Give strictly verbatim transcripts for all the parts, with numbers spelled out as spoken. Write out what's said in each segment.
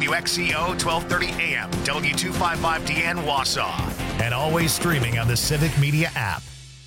W X C O twelve thirty A M, W two fifty-five D N Wausau, and always streaming on the Civic Media app.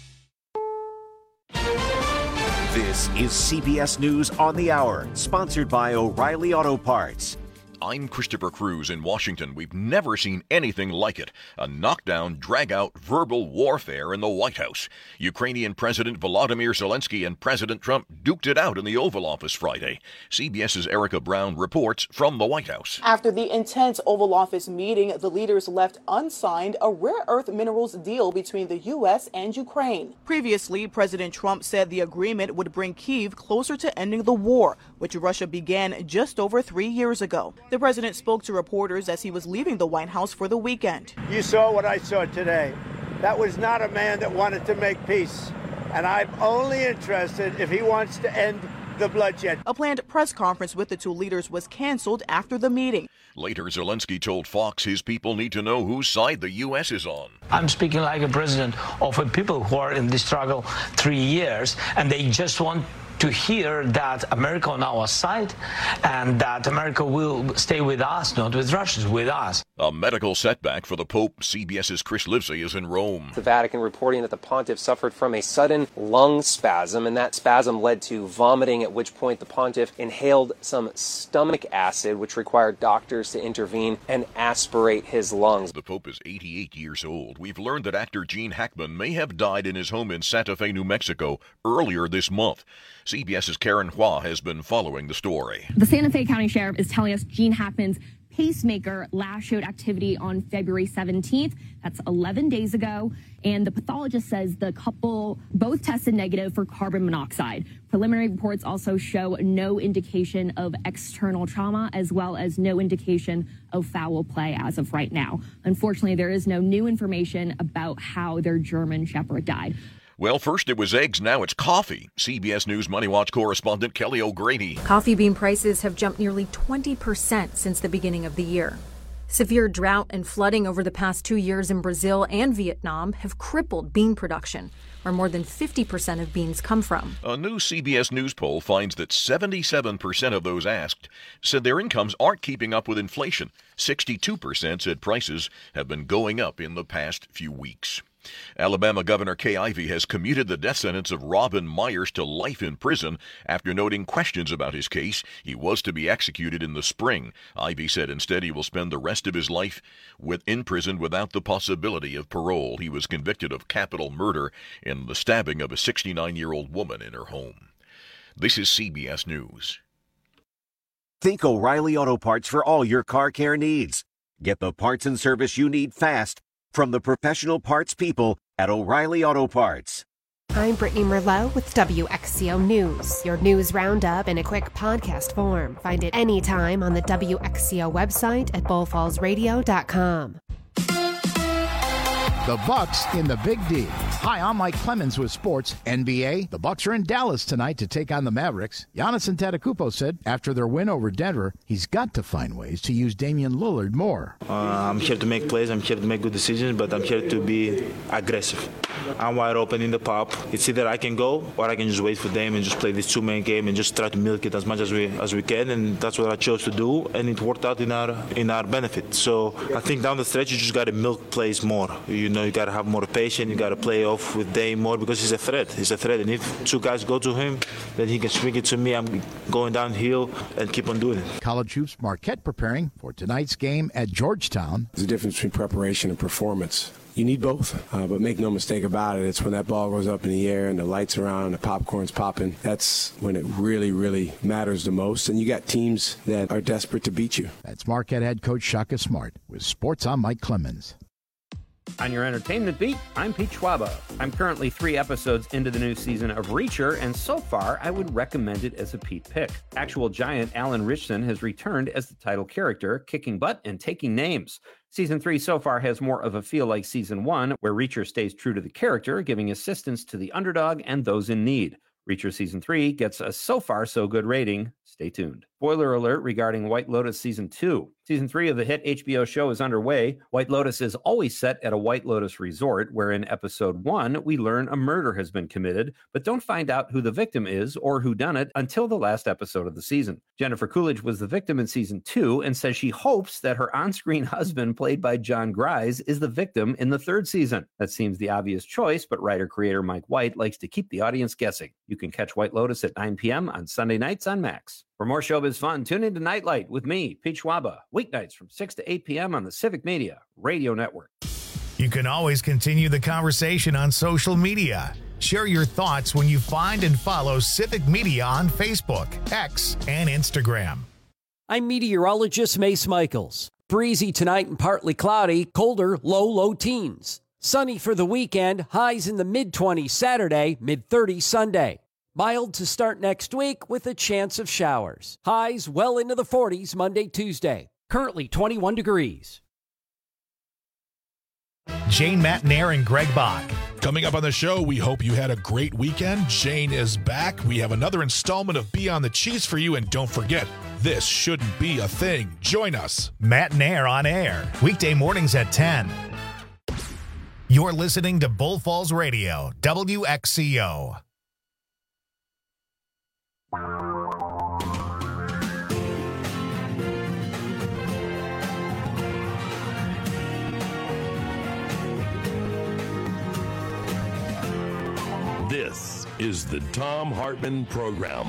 This is C B S News on the Hour, sponsored by O'Reilly Auto Parts. I'm Christopher Cruz in Washington. We've never seen anything like it. A knockdown, drag-out verbal warfare in the White House. Ukrainian President Volodymyr Zelensky and President Trump duked it out in the Oval Office Friday. CBS's Erica Brown reports from the White House. After the intense Oval Office meeting, the leaders left unsigned a rare earth minerals deal between the U S and Ukraine. Previously, President Trump said the agreement would bring Kyiv closer to ending the war, which Russia began just over three years ago. The president spoke to reporters as he was leaving the White House for the weekend. You saw what I saw today. That was not a man that wanted to make peace. And I'm only interested if he wants to end the bloodshed. A planned press conference with the two leaders was canceled after the meeting. Later, Zelensky told Fox his people need to know whose side the U S is on. I'm speaking like a president of a people who are in this struggle three years, and they just want to hear that America on our side and that America will stay with us, not with Russians, with us. A medical setback for the Pope. CBS's Chris Livesey is in Rome. The Vatican reporting that the pontiff suffered from a sudden lung spasm, and that spasm led to vomiting, at which point the pontiff inhaled some stomach acid, which required doctors to intervene and aspirate his lungs. The Pope is eighty-eight years old. We've learned that actor Gene Hackman may have died in his home in Santa Fe, New Mexico, earlier this month. CBS's Karen Hua has been following the story. The Santa Fe County Sheriff is telling us Gene Hackman's pacemaker last showed activity on February seventeenth. That's eleven days ago. And the pathologist says the couple both tested negative for carbon monoxide. Preliminary reports also show no indication of external trauma, as well as no indication of foul play as of right now. Unfortunately, there is no new information about how their German Shepherd died. Well, first it was eggs, now it's coffee. C B S News Money Watch correspondent Kelly O'Grady. Coffee bean prices have jumped nearly twenty percent since the beginning of the year. Severe drought and flooding over the past two years in Brazil and Vietnam have crippled bean production, where more than fifty percent of beans come from. A new C B S News poll finds that seventy-seven percent of those asked said their incomes aren't keeping up with inflation. sixty-two percent said prices have been going up in the past few weeks. Alabama Governor Kay Ivey has commuted the death sentence of Robin Myers to life in prison after noting questions about his case. He was to be executed in the spring. Ivey said instead he will spend the rest of his life with, in prison without the possibility of parole. He was convicted of capital murder in the stabbing of a sixty-nine-year-old woman in her home. This is C B S News. Think O'Reilly Auto Parts for all your car care needs. Get the parts and service you need fast from the professional parts people at O'Reilly Auto Parts. I'm Brittany Merlot with W X C O News, your news roundup in a quick podcast form. Find it anytime on the W X C O website at bull falls radio dot com. The Bucks in the Big D. Hi, I'm Mike Clemens with sports. N B A, the Bucks are in Dallas tonight to take on the Mavericks. Giannis Antetokounmpo said after their win over Denver, he's got to find ways to use Damian Lillard more. Uh, I'm here to make plays. I'm here to make good decisions, but I'm here to be aggressive. I'm wide open in the pop. It's either I can go or I can just wait for Dame and just play this two-man game and just try to milk it as much as we as we can, and that's what I chose to do, and it worked out in our in our benefit. So I think down the stretch you just got to milk plays more. You know, you got to have more patience. You got to play off with Dame more because he's a threat. He's a threat, and if two guys go to him, then he can swing it to me. I'm going downhill and keep on doing it. College hoops Marquette preparing for tonight's game at Georgetown. There's a difference between preparation and performance. You need both, uh, but make no mistake about it, it's when that ball goes up in the air and the lights are on and the popcorn's popping, that's when it really, really matters the most. And you got teams that are desperate to beat you. That's Marquette head coach Shaka Smart with Sports on Mike Clemens. On your entertainment beat, I'm Pete Schwaba. I'm currently three episodes into the new season of Reacher, and so far, I would recommend it as a Pete pick. Actual giant Alan Ritchson has returned as the title character, kicking butt and taking names. Season three so far has more of a feel like Season one, where Reacher stays true to the character, giving assistance to the underdog and those in need. Reacher Season three gets a so far so good rating. Stay tuned. Spoiler alert regarding White Lotus Season two. Season three of the hit H B O show is underway. White Lotus is always set at a White Lotus resort, where in episode one, we learn a murder has been committed, but don't find out who the victim is or who done it until the last episode of the season. Jennifer Coolidge was the victim in season two and says she hopes that her on-screen husband, played by John Grise, is the victim in the third season. That seems the obvious choice, but writer-creator Mike White likes to keep the audience guessing. You can catch White Lotus at nine p.m. on Sunday nights on Max. For more showbiz fun, tune into Nightlight with me, Pete Schwaba, weeknights from six to eight p.m. on the Civic Media Radio Network. You can always continue the conversation on social media. Share your thoughts when you find and follow Civic Media on Facebook, X, and Instagram. I'm meteorologist Mace Michaels. Breezy tonight and partly cloudy, colder, low, low teens. Sunny for the weekend, highs in the mid-twenties Saturday, mid-thirties Sunday. Mild to start next week with a chance of showers. Highs well into the forties Monday, Tuesday. Currently twenty-one degrees. Jane Matenaer and Greg Bach. Coming up on the show, we hope you had a great weekend. Jane is back. We have another installment of Beyond the Cheese for you. And don't forget, this shouldn't be a thing. Join us. Matenaer on air. Weekday mornings at ten. You're listening to Bull Falls Radio, W X C O. This is the Thom Hartmann Program.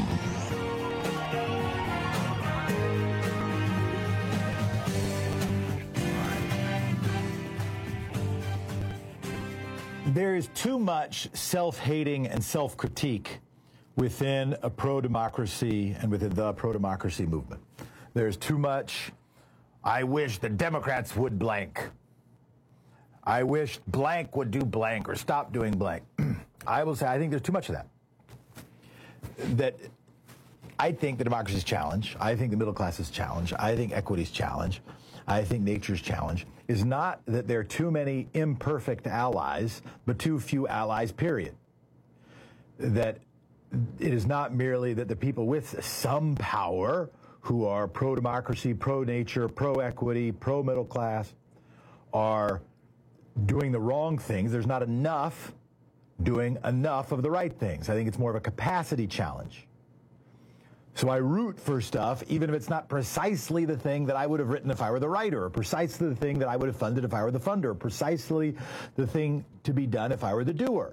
There is too much self-hating and self-critique within a pro-democracy and within the pro-democracy movement. There's too much, I wish the Democrats would blank. I wish blank would do blank or stop doing blank. I will say I think there's too much of that. That I think the democracy's challenge, I think the middle class's challenge, I think equity's challenge, I think nature's challenge is not that there are too many imperfect allies, but too few allies, period. That it is not merely that the people with some power who are pro-democracy, pro-nature, pro-equity, pro-middle class are doing the wrong things. There's not enough doing enough of the right things. I think it's more of a capacity challenge. So I root for stuff, even if it's not precisely the thing that I would have written if I were the writer, or precisely the thing that I would have funded if I were the funder, or precisely the thing to be done if I were the doer.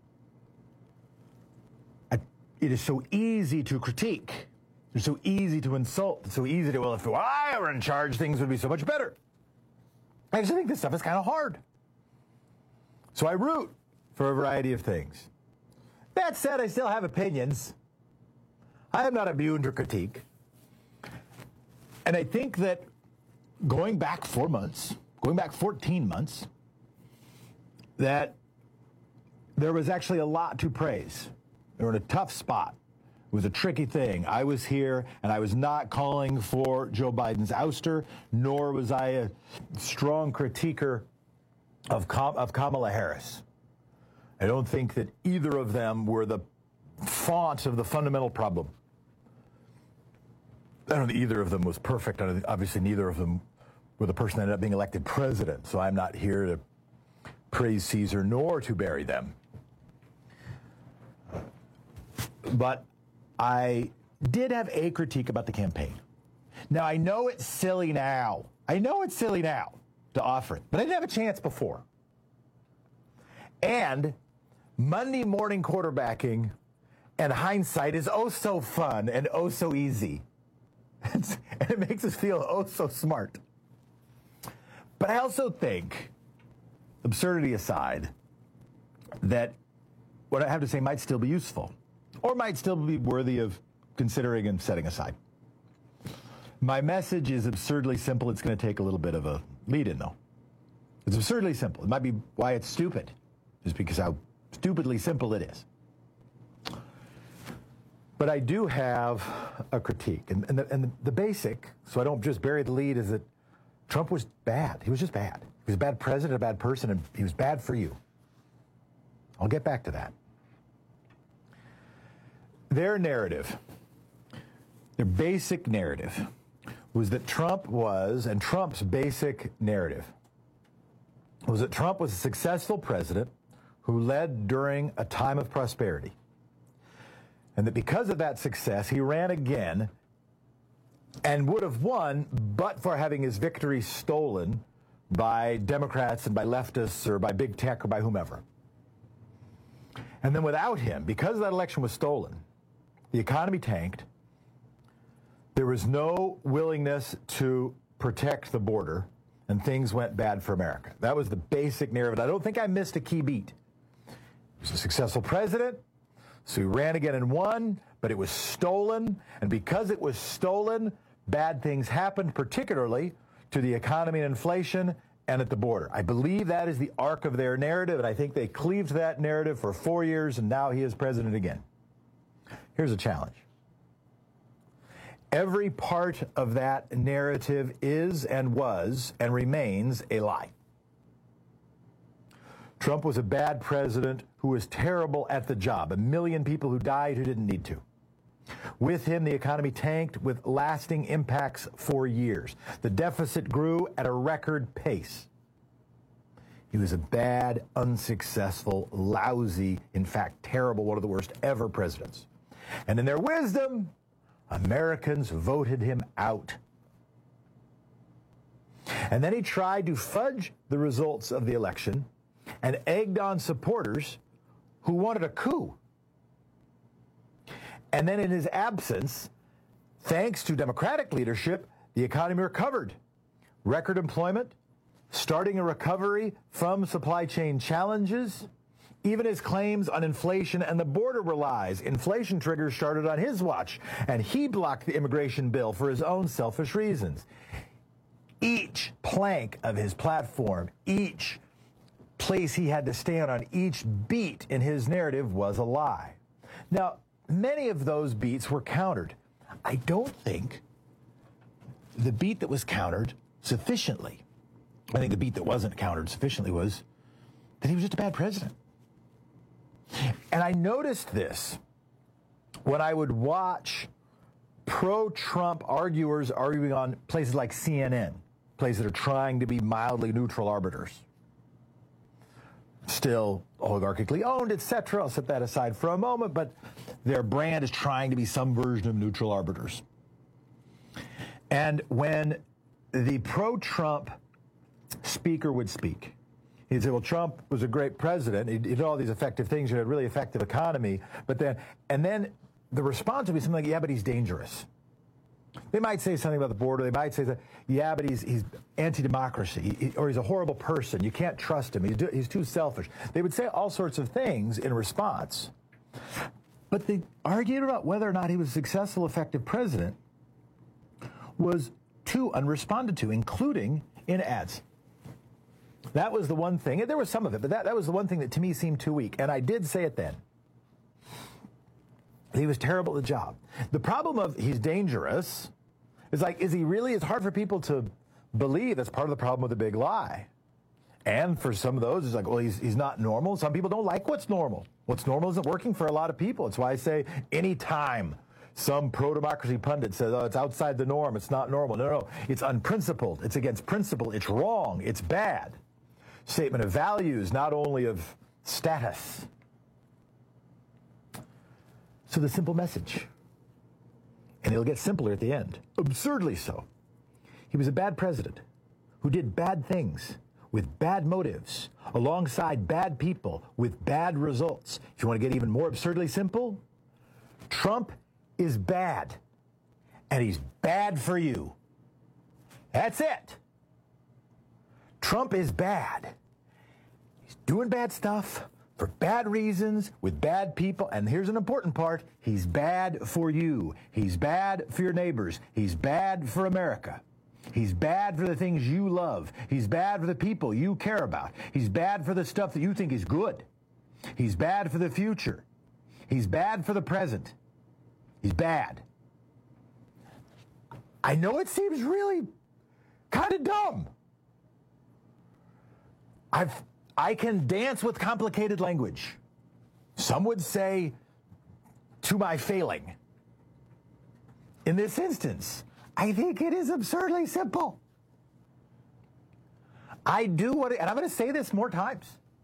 I, it is so easy to critique. It's so easy to insult. It's so easy to, well, if I were in charge, things would be so much better. I just think this stuff is kind of hard. So I root for a variety of things. That said, I still have opinions. I am not immune to critique. And I think that going back four months, going back fourteen months, that there was actually a lot to praise. They were in a tough spot. It was a tricky thing. I was here, and I was not calling for Joe Biden's ouster, nor was I a strong critiquer of, Kam- of Kamala Harris. I don't think that either of them were the font of the fundamental problem. I don't think either of them was perfect. Obviously, neither of them were the person that ended up being elected president, so I'm not here to praise Caesar nor to bury them. But I did have a critique about the campaign. Now, I know it's silly now. I know it's silly now to offer it, but I didn't have a chance before. And Monday morning quarterbacking and hindsight is oh so fun and oh so easy. and it makes us feel oh so smart. But I also think, absurdity aside, that what I have to say might still be useful, or might still be worthy of considering and setting aside. My message is absurdly simple. It's going to take a little bit of a lead-in, though. It's absurdly simple. It might be why it's stupid, is because how stupidly simple it is. But I do have a critique. And, and, the, and the basic, so I don't just bury the lead, is that Trump was bad. He was just bad. He was a bad president, a bad person, and he was bad for you. I'll get back to that. their narrative, their basic narrative, was that Trump was, and Trump's basic narrative, was that Trump was a successful president who led during a time of prosperity. And that because of that success, he ran again and would have won, but for having his victory stolen by Democrats and by leftists or by big tech or by whomever. And then without him, because that election was stolen, the economy tanked. There was no willingness to protect the border, and things went bad for America. That was the basic narrative. I don't think I missed a key beat. He was a successful president, so he ran again and won, but it was stolen. And because it was stolen, bad things happened, particularly to the economy and inflation and at the border. I believe that is the arc of their narrative, and I think they cleaved that narrative for four years, and now he is president again. Here's a challenge. Every part of that narrative is and was and remains a lie. Trump was a bad president who was terrible at the job. A million people who died who didn't need to. With him, the economy tanked with lasting impacts for years. The deficit grew at a record pace. He was a bad, unsuccessful, lousy, in fact, terrible, one of the worst ever presidents. And in their wisdom, Americans voted him out. And then he tried to fudge the results of the election and egged on supporters who wanted a coup. And then in his absence, thanks to Democratic leadership, the economy recovered. Record employment, starting a recovery from supply chain challenges. Even his claims on inflation and the border were lies. Inflation triggers started on his watch, and he blocked the immigration bill for his own selfish reasons. Each plank of his platform, each place he had to stand on, each beat in his narrative was a lie. Now, many of those beats were countered. I don't think the beat that was countered sufficiently, I think the beat that wasn't countered sufficiently was that he was just a bad president. And I noticed this when I would watch pro-Trump arguers arguing on places like C N N, places that are trying to be mildly neutral arbiters. Still oligarchically owned, et cetera. I'll set that aside for a moment, but their brand is trying to be some version of neutral arbiters. And when the pro-Trump speaker would speak, he'd say, well, Trump was a great president. He did all these effective things. He had a really effective economy. But then, and then the response would be something like, yeah, but he's dangerous. They might say something about the border. They might say that, yeah, but he's he's anti-democracy, he, or he's a horrible person. You can't trust him. He's, do, he's too selfish. They would say all sorts of things in response. But the argument about whether or not he was a successful, effective president was too unresponded to, including in ads. That was the one thing, and there was some of it, but that, that was the one thing that to me seemed too weak. And I did say it then. He was terrible at the job. The problem of he's dangerous is like, is he really? It's hard for people to believe. That's part of the problem with the big lie. And for some of those, it's like, well, he's, he's not normal. Some people don't like what's normal. What's normal isn't working for a lot of people. It's why I say any time some pro-democracy pundit says, oh, it's outside the norm, it's not normal. No, no, no. It's unprincipled. It's against principle. It's wrong. It's bad. Statement of values, not only of status. So the simple message, and it'll get simpler at the end, absurdly so. He was a bad president who did bad things with bad motives alongside bad people with bad results. If you want to get even more absurdly simple, Trump is bad, and he's bad for you. That's it. Trump is bad. He's doing bad stuff for bad reasons, with bad people, and here's an important part, he's bad for you. He's bad for your neighbors. He's bad for America. He's bad for the things you love. He's bad for the people you care about. He's bad for the stuff that you think is good. He's bad for the future. He's bad for the present. He's bad. I know it seems really kind of dumb. I've I can dance with complicated language. Some would say to my failing. In this instance, I think it is absurdly simple. I do what, and I'm going to say this more times.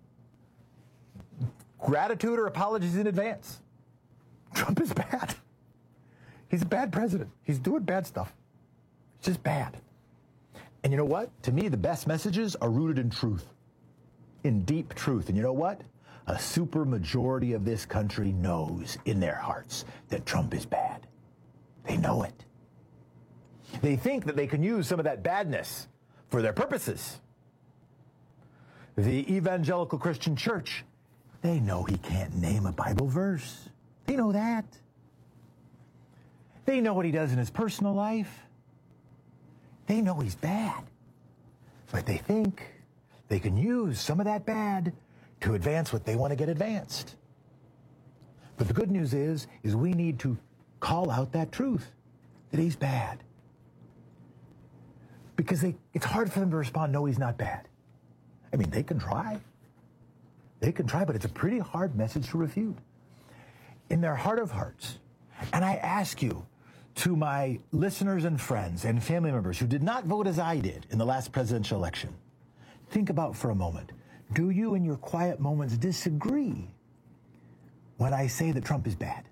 Gratitude or apologies in advance. Trump is bad. He's a bad president. He's doing bad stuff. It's just bad. And you know what? To me, the best messages are rooted in truth, in deep truth. And you know what? A super majority of this country knows in their hearts that Trump is bad. They know it. They think that they can use some of that badness for their purposes. The evangelical Christian church, they know he can't name a Bible verse. They know that. They know what he does in his personal life. They know he's bad. But they think they can use some of that bad to advance what they want to get advanced. But the good news is, is we need to call out that truth, that he's bad. Because they, it's hard for them to respond, no, he's not bad. I mean, they can try. They can try, but it's a pretty hard message to refute. In their heart of hearts, and I ask you, to my listeners and friends and family members who did not vote as I did in the last presidential election, think about for a moment, do you in your quiet moments disagree when I say that Trump is bad?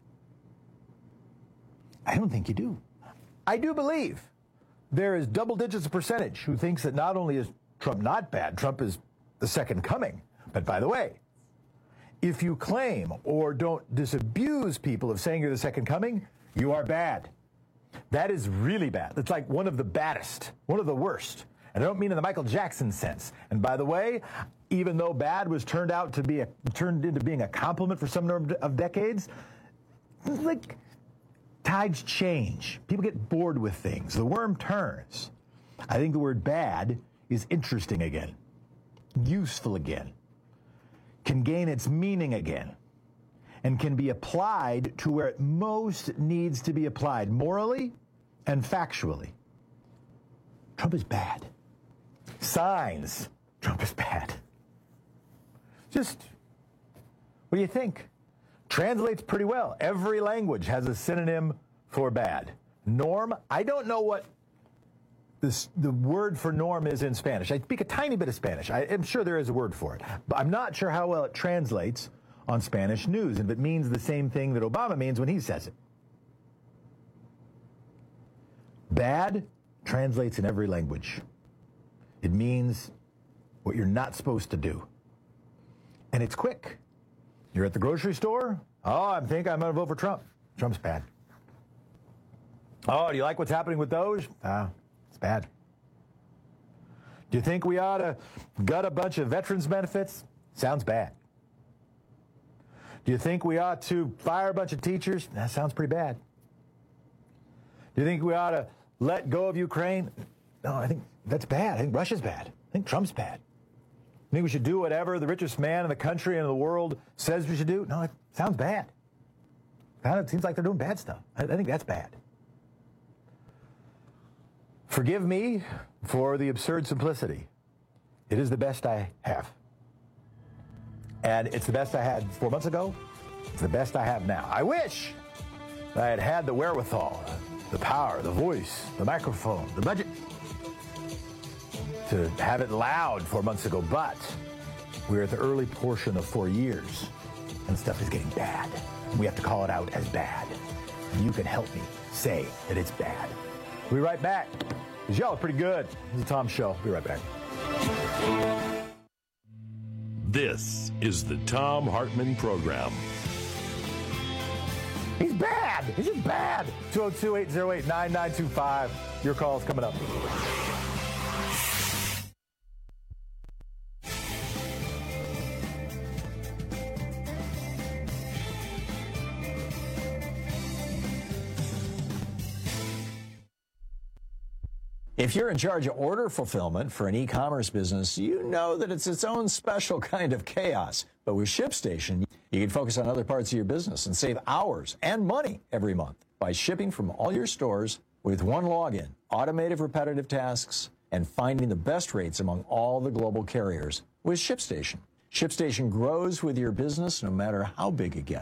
I don't think you do. I do believe there is double digits of percentage who thinks that not only is Trump not bad, Trump is the second coming. But by the way, if you claim or don't disabuse people of saying you're the second coming, you are bad. That is really bad. It's like one of the baddest, one of the worst. And I don't mean in the Michael Jackson sense. And by the way, even though bad was turned out to be a, turned into being a compliment for some number of decades, like tides change. People get bored with things. The worm turns. I think the word bad is interesting again, useful again, can gain its meaning again, and can be applied to where it most needs to be applied, morally and factually. Trump is bad. Signs, Trump is bad. Just, what do you think? Translates pretty well. Every language has a synonym for bad. Norm, I don't know what this, the word for norm is in Spanish. I speak a tiny bit of Spanish. I am sure there is a word for it, but I'm not sure how well it translates on Spanish news, and if it means the same thing that Obama means when he says it. Bad translates in every language. It means what you're not supposed to do. And it's quick. You're at the grocery store. Oh, I think I'm going to vote for Trump. Trump's bad. Oh, do you like what's happening with those? Ah, it's bad. Do you think we ought to gut a bunch of veterans benefits? Sounds bad. Do you think we ought to fire a bunch of teachers? That sounds pretty bad. Do you think we ought to let go of Ukraine? No, I think that's bad. I think Russia's bad. I think Trump's bad. I think we should do whatever the richest man in the country and in the world says we should do? No, it sounds bad. It seems like they're doing bad stuff. I, I think that's bad. Forgive me for the absurd simplicity. It is the best I have. And it's the best I had four months ago. It's the best I have now. I wish I had had the wherewithal, the power, the voice, the microphone, the budget to have it loud four months ago. But we're at the early portion of four years, and stuff is getting bad. We have to call it out as bad. And you can help me say that it's bad. We'll be right back, because y'all are pretty good. This is the Tom Show. Be right back. This is the Thom Hartmann Program. He's bad. He's just bad. two oh two, eight oh eight, nine nine two five. Your call is coming up. If you're in charge of order fulfillment for an e-commerce business, you know that it's its own special kind of chaos. But with ShipStation, you can focus on other parts of your business and save hours and money every month by shipping from all your stores with one login, automated repetitive tasks, and finding the best rates among all the global carriers with ShipStation. ShipStation grows with your business no matter how big it gets.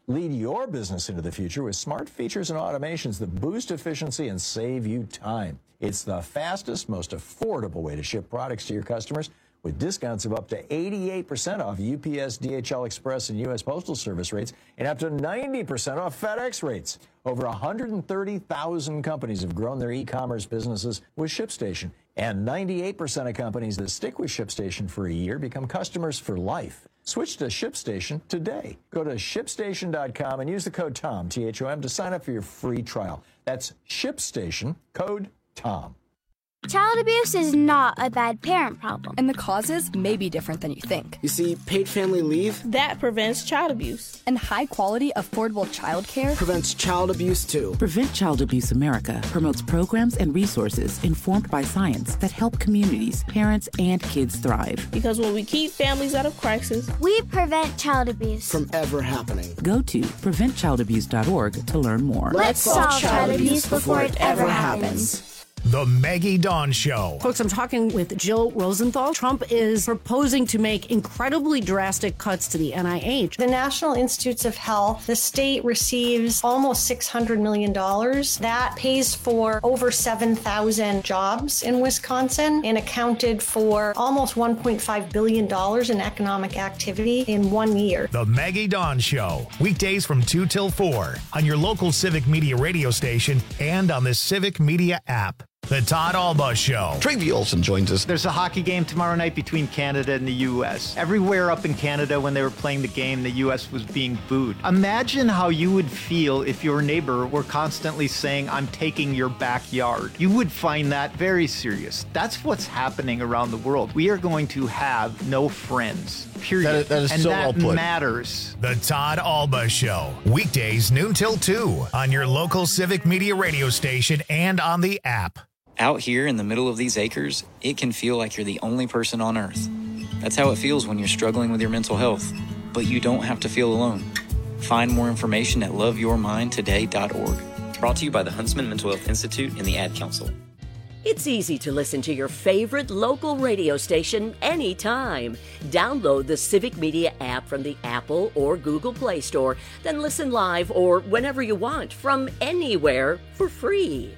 Lead your business into the future with smart features and automations that boost efficiency and save you time. It's the fastest, most affordable way to ship products to your customers with discounts of up to eighty-eight percent off U P S, D H L Express, and U S Postal Service rates, and up to ninety percent off FedEx rates. Over one hundred thirty thousand companies have grown their e-commerce businesses with ShipStation, and ninety-eight percent of companies that stick with ShipStation for a year become customers for life. Switch to ShipStation today. Go to ship station dot com and use the code TOM, T H O M, to sign up for your free trial. That's ShipStation, code TOM. Child abuse is not a bad parent problem. And the causes may be different than you think. You see, paid family leave that prevents child abuse. And high quality, affordable child care prevents child abuse too. Prevent Child Abuse America promotes programs and resources informed by science that help communities, parents, and kids thrive. Because when we keep families out of crisis, we prevent child abuse from ever happening. Go to prevent child abuse dot org to learn more. Let's solve child abuse before it ever happens. The Maggie Dawn Show. Folks, I'm talking with Jill Rosenthal. Trump is proposing to make incredibly drastic cuts to the N I H. The National Institutes of Health, the state receives almost six hundred million dollars. That pays for over seven thousand jobs in Wisconsin and accounted for almost one point five billion dollars in economic activity in one year. The Maggie Dawn Show. Weekdays from two till four on your local Civic Media radio station and on the Civic Media app. The Todd Alba Show. Travi Olson joins us. There's a hockey game tomorrow night between Canada and the U S. Everywhere up in Canada when they were playing the game, the U S was being booed. Imagine how you would feel if your neighbor were constantly saying, I'm taking your backyard. You would find that very serious. That's what's happening around the world. We are going to have no friends. Period. That is, that is and so that well put. matters. The Todd Alba Show. Weekdays noon till two on your local Civic Media radio station and on the app. Out here in the middle of these acres, it can feel like you're the only person on earth. That's how it feels when you're struggling with your mental health. But you don't have to feel alone. Find more information at love your mind today dot org. Brought to you by the Huntsman Mental Health Institute and the Ad Council. It's easy to listen to your favorite local radio station anytime. Download the Civic Media app from the Apple or Google Play Store, then listen live or whenever you want from anywhere for free.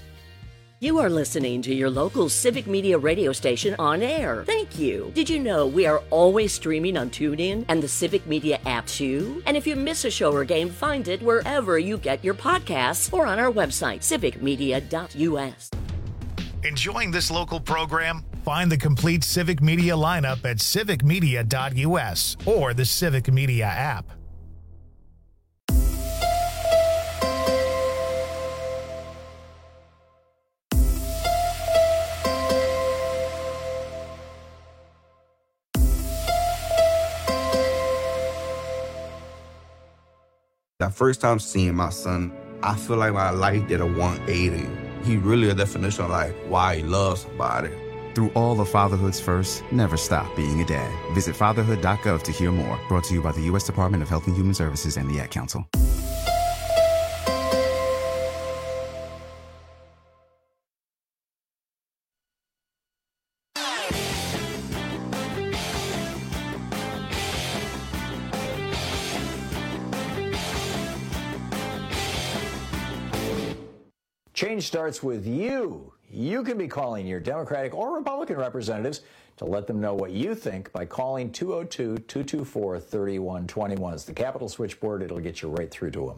You are listening to your local Civic Media radio station on air. Thank you. Did you know we are always streaming on TuneIn and the Civic Media app too? And if you miss a show or game, find it wherever you get your podcasts or on our website, civic media dot u s. Enjoying this local program? Find the complete Civic Media lineup at civic media dot u s or the Civic Media app. That first time seeing my son, I feel like my life did a one eighty. He really a definition of like why he loves somebody. Through all of fatherhood's first, never stop being a dad. Visit fatherhood dot gov to hear more. Brought to you by the U S Department of Health and Human Services and the Ad Council. Change starts with you. You can be calling your Democratic or Republican representatives to let them know what you think by calling two oh two, two two four, three one two one. It's the Capitol switchboard. It'll get you right through to them.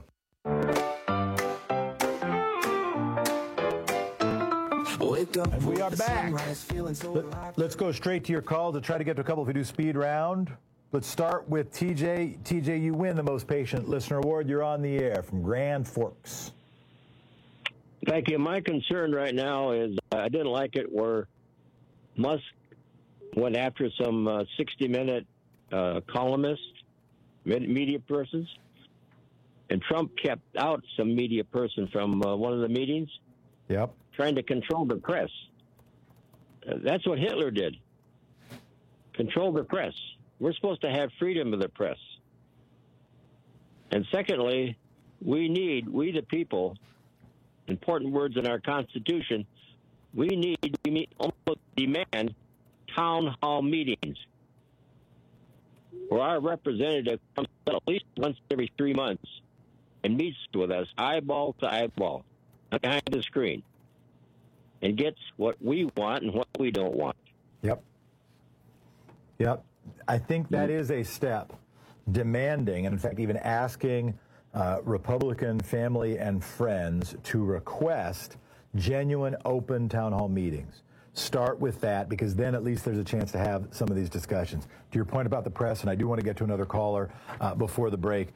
And we are back. Let, let's go straight to your call to try to get to a couple if we do speed round. Let's start with T J. T J, you win the most patient listener award. You're on the air from Grand Forks. Thank you. My concern right now is uh, I didn't like it where Musk went after some uh, sixty-minute uh, columnists, media persons, and Trump kept out some media person from uh, one of the meetings. Yep. Trying to control the press. Uh, that's what Hitler did. Control the press. We're supposed to have freedom of the press. And secondly, we need, we the people, important words in our Constitution, we need, we meet, almost demand town hall meetings. where our representative comes at least once every three months and meets with us eyeball to eyeball behind the screen and gets what we want and what we don't want. Yep. Yep. I think that is a step demanding, and in fact, even asking uh, Republican family and friends to request genuine open town hall meetings. Start with that, because then at least there's a chance to have some of these discussions. To your point about the press, and I do want to get to another caller uh, before the break,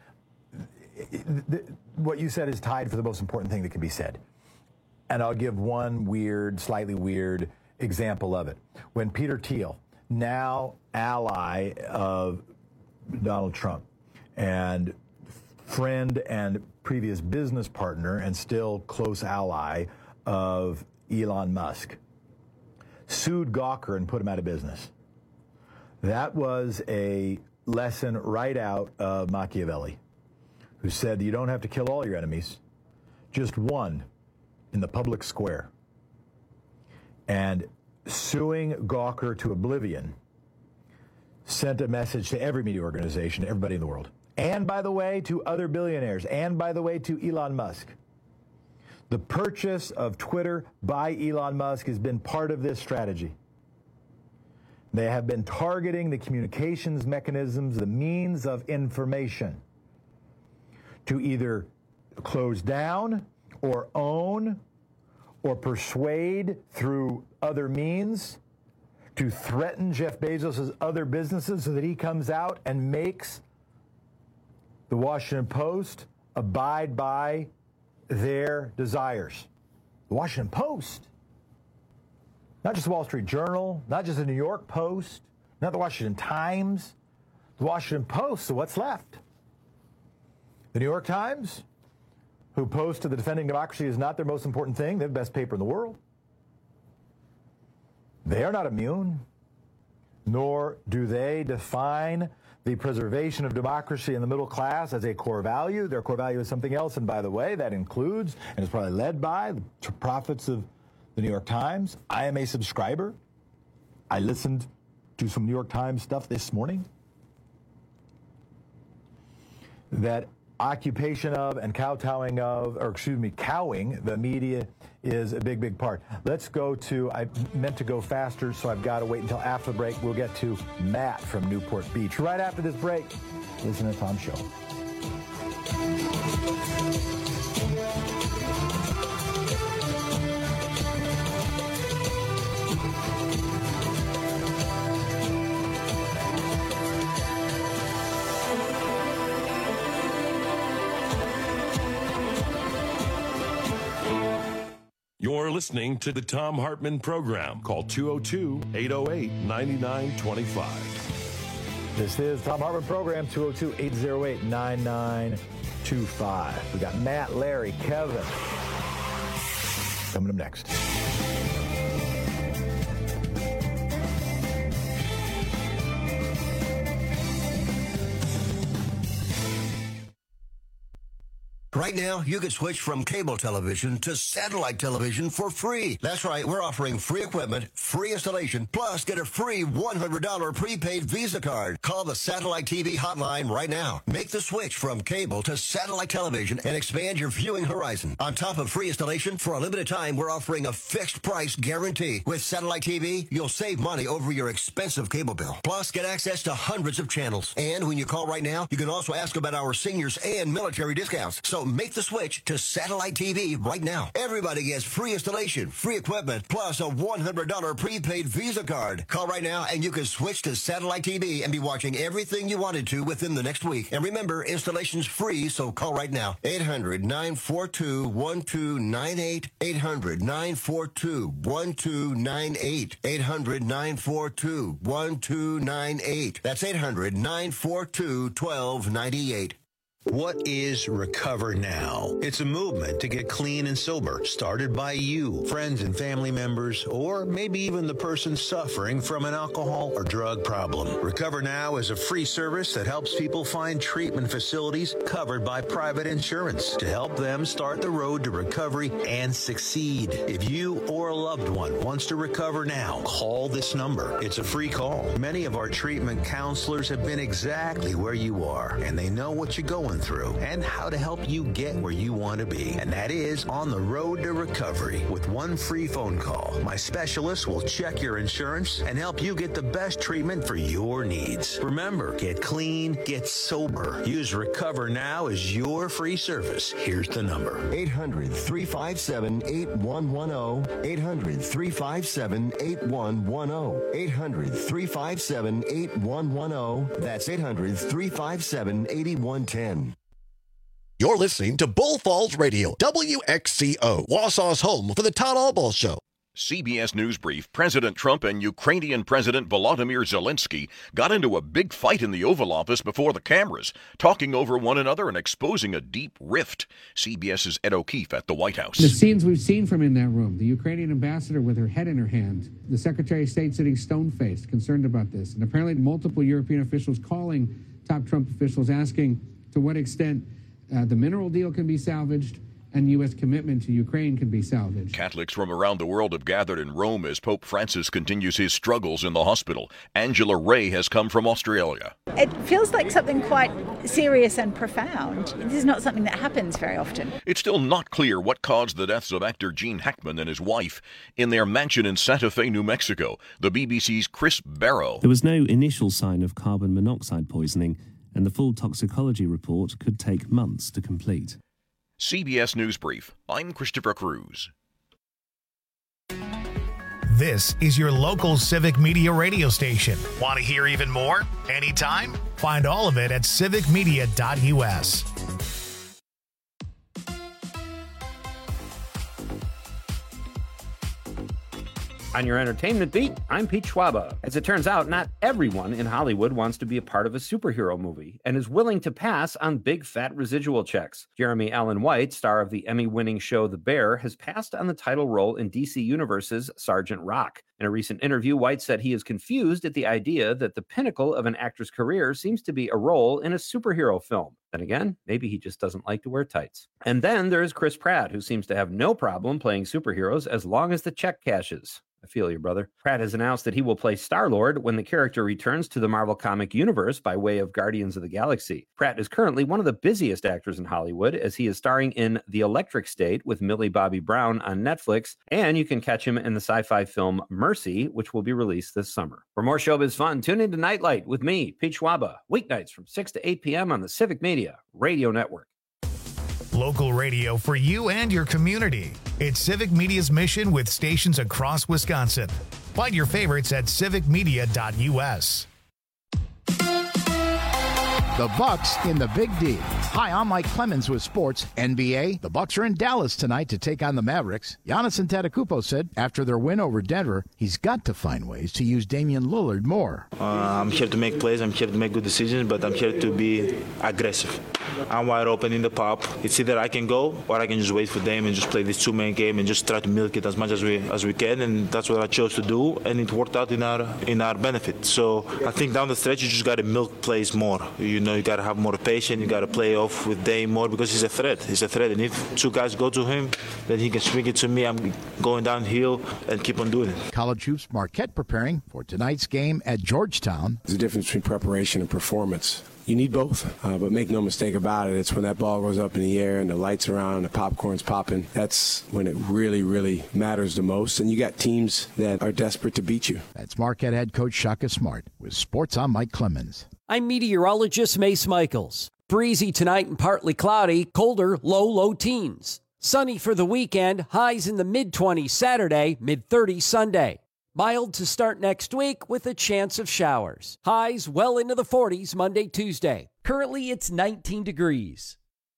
the, what you said is tied for the most important thing that can be said. And I'll give one weird, slightly weird example of it. When Peter Thiel, now ally of Donald Trump and friend and previous business partner and still close ally of Elon Musk, sued Gawker and put him out of business. That was a lesson right out of Machiavelli, who said you don't have to kill all your enemies, just one in the public square. And suing Gawker to oblivion sent a message to every media organization, everybody in the world. And by the way, to other billionaires. And by the way, to Elon Musk. The purchase of Twitter by Elon Musk has been part of this strategy. They have been targeting the communications mechanisms, the means of information, to either close down or own or persuade through other means, to threaten Jeff Bezos' other businesses so that he comes out and makes the Washington Post abide by their desires. The Washington Post, not just the Wall Street Journal, not just the New York Post, not the Washington Times, the Washington Post. So what's left? The New York Times, who posts to the defending democracy is not their most important thing. They're the best paper in the world. They are not immune, nor do they define the preservation of democracy in the middle class as a core value. Their core value is something else, and by the way, that includes, and is probably led by, the profits of the New York Times. I am a subscriber. I listened to some New York Times stuff this morning. That occupation of and kowtowing of, or excuse me, cowing the media is a big, big part. Let's go to, I meant to go faster, so I've got to wait until after the break. We'll get to Matt from Newport Beach. Right after this break, listen to Tom Show. You're listening to the Thom Hartmann Program. Call two oh two, eight oh eight, nine nine two five. This is Thom Hartmann Program, two oh two, eight oh eight, nine nine two five. We got Matt, Larry, Kevin coming up next. Right now, you can switch from cable television to satellite television for free. That's right, we're offering free equipment, free installation, plus get a free one hundred dollars prepaid Visa card. Call the Satellite T V hotline right now. Make the switch from cable to satellite television and expand your viewing horizon. On top of free installation, for a limited time, we're offering a fixed price guarantee. With Satellite T V, you'll save money over your expensive cable bill. Plus, get access to hundreds of channels. And when you call right now, you can also ask about our seniors and military discounts. So make the switch to Satellite T V right now. Everybody gets free installation, free equipment, plus a one hundred dollars prepaid Visa card. Call right now and you can switch to Satellite T V and be watching everything you wanted to within the next week. And remember, installation's free, so call right now. eight hundred, nine four two, one two nine eight. eight hundred, nine four two, one two nine eight. eight hundred, nine four two, one two nine eight. That's eight hundred, nine four two, one two nine eight. What is Recover Now? It's a movement to get clean and sober, started by you, friends and family members, or maybe even the person suffering from an alcohol or drug problem. Recover Now is a free service that helps people find treatment facilities covered by private insurance to help them start the road to recovery and succeed. If you or a loved one wants to recover now, call this number. It's a free call. Many of our treatment counselors have been exactly where you are, and they know what you're going through and how to help you get where you want to be. And that is on the road to recovery with one free phone call. My specialist will check your insurance and help you get the best treatment for your needs. Remember, get clean, get sober. Use Recover Now as your free service. Here's the number. eight hundred, three five seven, eight one one zero. eight hundred, three five seven, eight one one zero. eight hundred, three five seven, eight one one zero. That's eight hundred, three five seven, eight one one zero. You're listening to Bull Falls Radio, W X C O, Wausau's home for the Todd Albaugh Show. C B S News Brief, President Trump and Ukrainian President Volodymyr Zelensky got into a big fight in the Oval Office before the cameras, talking over one another and exposing a deep rift. CBS's Ed O'Keefe at the White House. The scenes we've seen from in that room, the Ukrainian ambassador with her head in her hand, the Secretary of State sitting stone-faced, concerned about this, and apparently multiple European officials calling top Trump officials asking to what extent uh, the mineral deal can be salvaged and U S commitment to Ukraine can be salvaged. Catholics from around the world have gathered in Rome as Pope Francis continues his struggles in the hospital. Angela Ray has come from Australia. It feels like something quite serious and profound. This is not something that happens very often. It's still not clear what caused the deaths of actor Gene Hackman and his wife in their mansion in Santa Fe, New Mexico. The B B C's Chris Barrow. There was no initial sign of carbon monoxide poisoning, and the full toxicology report could take months to complete. C B S News Brief. I'm Christopher Cruz. This is your local Civic Media radio station. Want to hear even more? Anytime? Find all of it at civic media dot U S. On your entertainment beat, I'm Pete Schwaba. As it turns out, not everyone in Hollywood wants to be a part of a superhero movie and is willing to pass on big fat residual checks. Jeremy Allen White, star of the Emmy-winning show The Bear, has passed on the title role in D C Universe's Sergeant Rock. In a recent interview, White said he is confused at the idea that the pinnacle of an actor's career seems to be a role in a superhero film. Then again, maybe he just doesn't like to wear tights. And then there is Chris Pratt, who seems to have no problem playing superheroes as long as the check cashes. I feel you, brother. Pratt has announced that he will play Star-Lord when the character returns to the Marvel comic universe by way of Guardians of the Galaxy. Pratt is currently one of the busiest actors in Hollywood, as he is starring in The Electric State with Millie Bobby Brown on Netflix, and you can catch him in the sci-fi film Mercy, which will be released this summer. For more showbiz fun, tune into Nightlight with me, Pete Schwaba, weeknights from six to eight p.m. on the Civic Media Radio Network. Local radio for you and your community. It's Civic Media's mission with stations across Wisconsin. Find your favorites at civic media dot U S. The Bucks in the Big D. Hi, I'm Mike Clemens with Sports. N B A, the Bucks are in Dallas tonight to take on the Mavericks. Giannis Antetokounmpo said after their win over Denver, he's got to find ways to use Damian Lillard more. Uh, I'm here to make plays, I'm here to make good decisions, but I'm here to be aggressive. I'm wide open in the pop. It's either I can go or I can just wait for Dame and just play this two-man game and just try to milk it as much as we as we can, and that's what I chose to do, and it worked out in our in our benefit. So I think down the stretch you just got to milk plays more. You know, you got to have more patience. You got to play off with Dame more because he's a threat. He's a threat, and if two guys go to him, then he can swing it to me. I'm going downhill and keep on doing it. College hoops Marquette preparing for tonight's game at Georgetown. There's a difference between preparation and performance. You need both, uh, but make no mistake about it, it's when that ball goes up in the air and the lights are on and the popcorn's popping, that's when it really, really matters the most. And you got teams that are desperate to beat you. That's Marquette head coach Shaka Smart with Sports. I'm Mike Clemens. I'm meteorologist Mace Michaels. Breezy tonight and partly cloudy, colder, low, low teens. Sunny for the weekend, highs in the mid-twenties Saturday, mid-thirties Sunday. Mild to start next week with a chance of showers. Highs well into the forties Monday, Tuesday. Currently, it's nineteen degrees.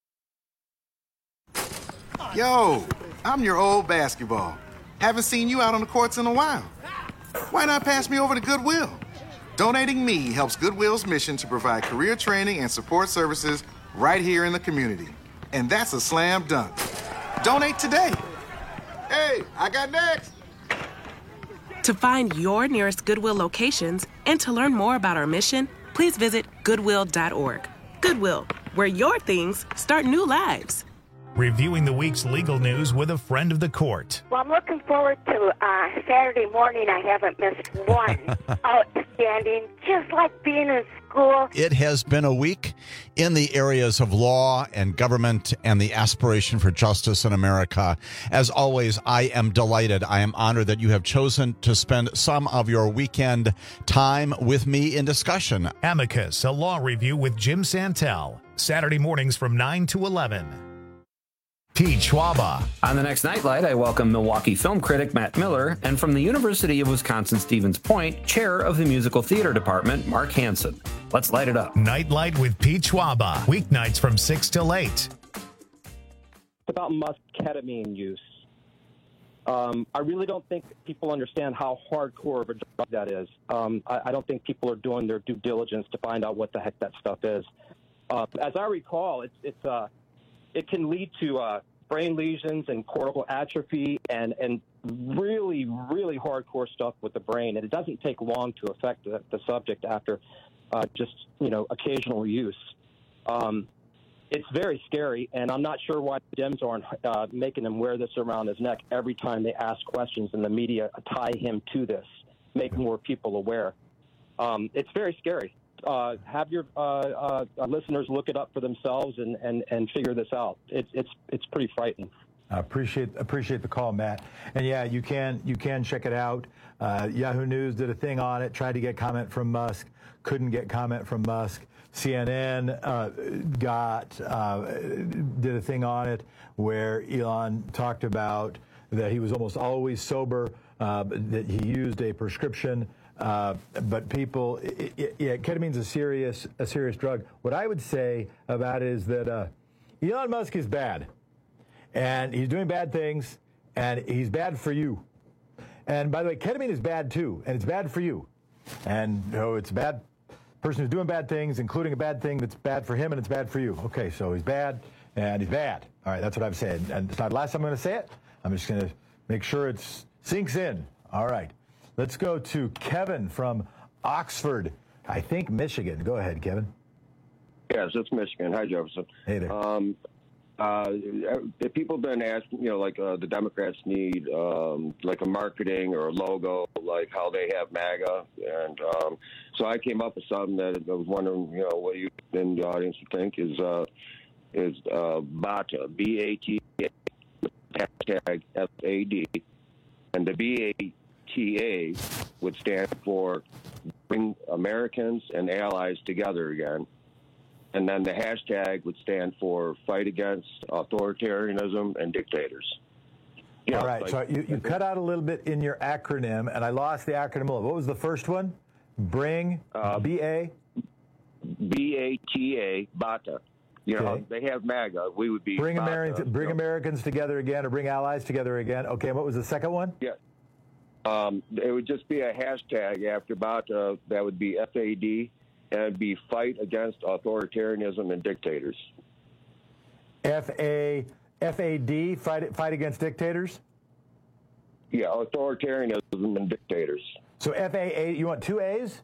Yo, I'm your old basketball. Haven't seen you out on the courts in a while. Why not pass me over to Goodwill? Donating me helps Goodwill's mission to provide career training and support services right here in the community. And that's a slam dunk. Donate today. Hey, I got next. To find your nearest Goodwill locations and to learn more about our mission, please visit goodwill dot org. Goodwill, where your things start new lives. Reviewing the week's legal news with a friend of the court. Well, I'm looking forward to uh, Saturday morning. I haven't missed one. Outstanding, just like being in school. It has been a week in the areas of law and government and the aspiration for justice in America. As always, I am delighted. I am honored that you have chosen to spend some of your weekend time with me in discussion. Amicus, a law review with Jim Santel. Saturday mornings from nine to eleven. Pete Schwaba. On the next Nightlight, I welcome Milwaukee film critic Matt Miller, and from the University of Wisconsin-Stevens Point, chair of the musical theater department, Mark Hansen. Let's light it up. Nightlight with Pete Schwaba. Weeknights from six till eight. About Musk's ketamine use. Um, I really don't think people understand how hardcore of a drug that is. Um, I, I don't think people are doing their due diligence to find out what the heck that stuff is. Uh, as I recall, it's it's uh, it can lead to uh, brain lesions and cortical atrophy and, and really, really hardcore stuff with the brain. And it doesn't take long to affect the, the subject after uh, just, you know, occasional use. Um, it's very scary, and I'm not sure why the Dems aren't uh, making him wear this around his neck every time they ask questions and the media tie him to this, make more people aware. Um, it's very scary. Uh, have your uh, uh, listeners look it up for themselves and, and, and figure this out. It's it's it's pretty frightening. I appreciate appreciate the call, Matt. And yeah, you can you can check it out. Uh, Yahoo News did a thing on it, tried to get comment from Musk, couldn't get comment from Musk. C N N uh, got uh, did a thing on it where Elon talked about that he was almost always sober, uh, that he used a prescription. Uh, but people, it, it, yeah, ketamine's a serious, a serious drug. What I would say about it is that uh, Elon Musk is bad, and he's doing bad things, and he's bad for you. And by the way, ketamine is bad too, and it's bad for you. And you know, it's a bad person who's doing bad things, including a bad thing that's bad for him, and it's bad for you. Okay, so he's bad, and he's bad. All right, that's what I've said. And it's not the last time I'm going to say it. I'm just going to make sure it sinks in. All right. Let's go to Kevin from Oxford, I think Michigan. Go ahead, Kevin. Yes, it's Michigan. Hi, Jefferson. Hey there. Um, uh, if people have been asking, you know, like uh, the Democrats need um, like a marketing or a logo, like how they have MAGA. And um, so I came up with something that I was wondering, you know, what you in the audience would think is uh, is uh, BATA, B A T A, hashtag F A D, and the B A T A would stand for Bring Americans and Allies Together Again. And then the hashtag would stand for Fight Against Authoritarianism and Dictators. You All know, right, like, so you, you cut out a little bit in your acronym, and I lost the acronym. What was the first one? Bring, uh, B A? B A T A, BATA. You know, Okay. they have MAGA. We would be Bring, BATA, Americans, bring you know. Americans together again, or bring allies together again. Okay, and what was the second one? Yeah. Um, it would just be a hashtag after BATA. That would be F A D, and it'd be Fight Against Authoritarianism and Dictators. F A F A D, fight fight against dictators. Yeah, authoritarianism and dictators. So F A A, you want two A's?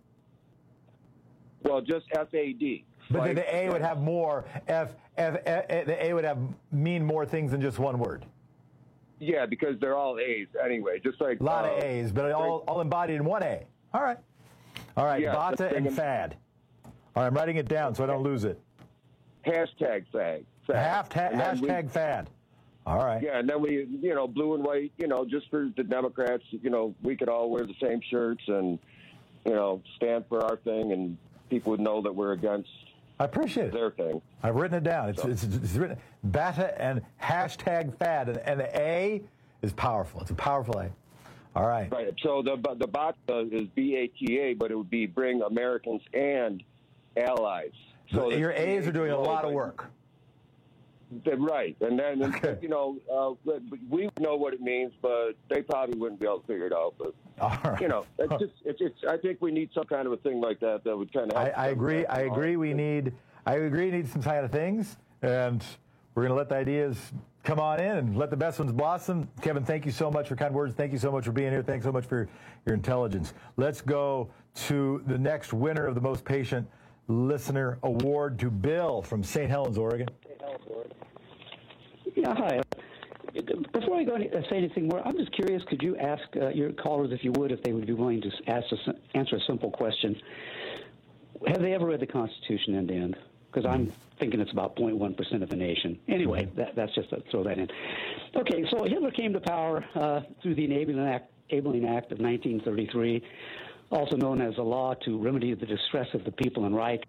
Well, just F A D. But then Fight the A would have more. F, F, F, the A would have mean more things than just one word. Yeah, because they're all A's anyway. Just like A lot uh, of A's, but all, all embodied in one A. All right. All right, Yeah, let's BATA bring and them- FAD. All right, I'm writing it down so I don't lose it. hashtag fag. fag. Hashtag, And then we- hashtag FAD. All right. Yeah, and then we, you know, blue and white, you know, just for the Democrats, you know, we could all wear the same shirts and, you know, stand for our thing, and people would know that we're against I appreciate it. their thing. I've written it down. It's, So- it's, it's written. BATA and hashtag FAD. And, and the A is powerful. It's a powerful A. All right. Right. So the the BATA is B A T A, but it would be Bring Americans and Allies. So Your the- A's are doing a lot of work. They're right, and then okay. you know uh, we know what it means, but they probably wouldn't be able to figure it out. But All right. you know, it's just it's, it's. I think we need some kind of a thing like that that would kind of. I, I agree. I agree. We need. I agree. We need some kind of things, and we're going to let the ideas come on in and let the best ones blossom. Kevin, thank you so much for kind words. Thank you so much for being here. Thanks so much for your intelligence. Let's go to the next winner of the Most Patient Listener Award, to Bill from Saint Helens, Oregon. Yeah, hi. Before I go and say anything more, I'm just curious, could you ask uh, your callers, if you would, if they would be willing to ask a, answer a simple question. Have they ever read the Constitution end to end? Because I'm thinking it's about zero point one percent of the nation. Anyway, that, that's just to throw that in. Okay, so Hitler came to power uh, through the Enabling Act, Enabling Act of nineteen thirty-three, also known as a law to remedy the distress of the people in Reich.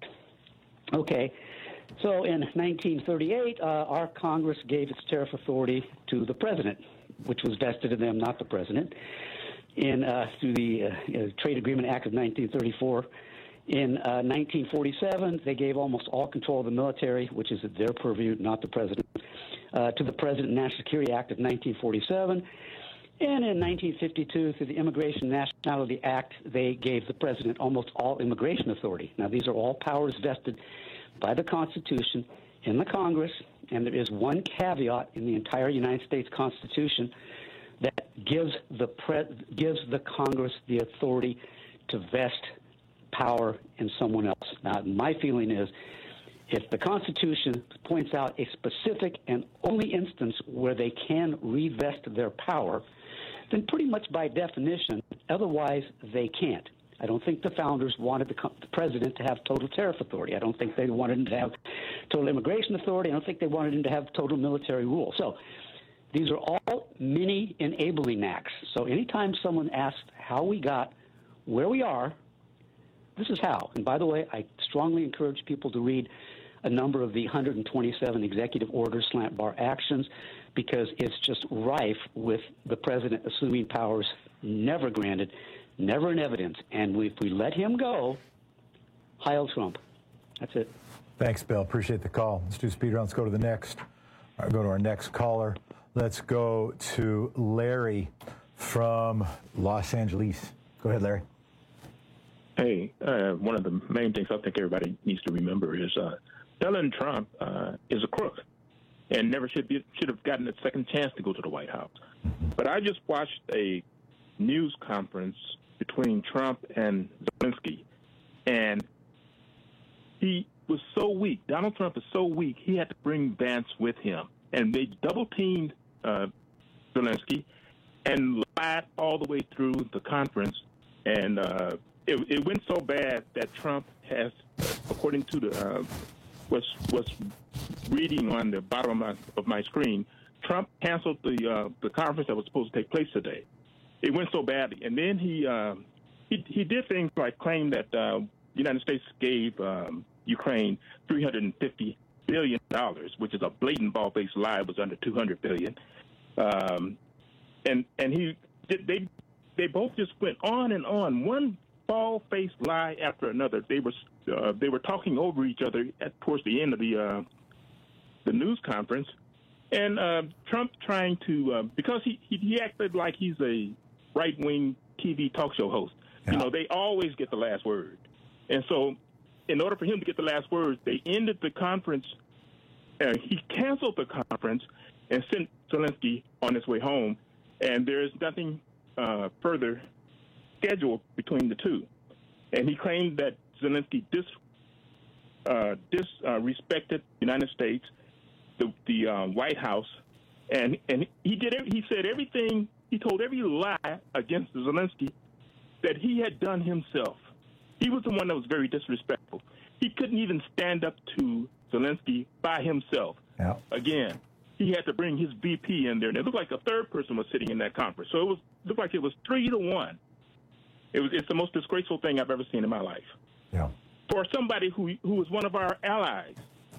Okay. So in nineteen thirty-eight, uh, our Congress gave its tariff authority to the president, which was vested in them, not the president, in uh, through the uh, uh, Trade Agreement Act of nineteen thirty-four. In uh, nineteen forty-seven, they gave almost all control of the military, which is at their purview, not the president, uh, to the President and National Security Act of nineteen forty-seven. And in nineteen fifty-two, through the Immigration and Nationality Act, they gave the president almost all immigration authority. Now, these are all powers vested by the Constitution in the Congress, and there is one caveat in the entire United States Constitution that gives the pre- gives the Congress the authority to vest power in someone else. Now, my feeling is, if the Constitution points out a specific and only instance where they can revest their power, then pretty much by definition, otherwise they can't. I don't think the founders wanted the, the president to have total tariff authority. I don't think they wanted him to have total immigration authority. I don't think they wanted him to have total military rule. So these are all mini enabling acts. So anytime someone asks how we got where we are, this is how. And by the way, I strongly encourage people to read a number of the one hundred twenty-seven executive orders, slant bar actions, because it's just rife with the president assuming powers never granted, never in evidence. And if we let him go, Heil Trump. That's it. Thanks, Bill. Appreciate the call. Let's do speed round. Let's go to the next. I'll go to our next caller. Let's go to Larry from Los Angeles. Go ahead, Larry. Hey, uh, one of the main things I think everybody needs to remember is uh, Donald Trump uh, is a crook and never should be should have gotten a second chance to go to the White House. But I just watched a news conference between Trump and Zelensky, and he was so weak. Donald Trump is so weak, he had to bring Vance with him. And they double-teamed uh, Zelensky and lied all the way through the conference. And uh, it, it went so bad that Trump has, according to the uh, what's, what's reading on the bottom of my, of my screen, Trump canceled the uh, the conference that was supposed to take place today. It went so badly. And then he uh, he, he did things like claim that uh, the United States gave um, Ukraine three hundred fifty billion dollars, which is a blatant ball-faced lie. It was under two hundred billion dollars. Um, and and he they they both just went on and on, one ball-faced lie after another. They were uh, they were talking over each other at towards the end of the uh, the news conference, and uh, Trump trying to uh, because he, he he acted like he's a right-wing T V talk show host. Yeah. You know, they always get the last word, and so in order for him to get the last words, they ended the conference. Uh, he canceled the conference and sent Zelensky on his way home, and there is nothing uh, further scheduled between the two. And he claimed that Zelensky dis, uh, disrespected uh, the United States, the, the uh, White House, and and he did. He said everything. He told every lie against Zelensky that he had done himself. He was the one that was very disrespectful. He couldn't even stand up to Zelensky by himself. Yeah. Again, he had to bring his V P in there, and it looked like a third person was sitting in that conference. So it was looked like it was three to one. It was it's the most disgraceful thing I've ever seen in my life. Yeah. For somebody who who was one of our allies.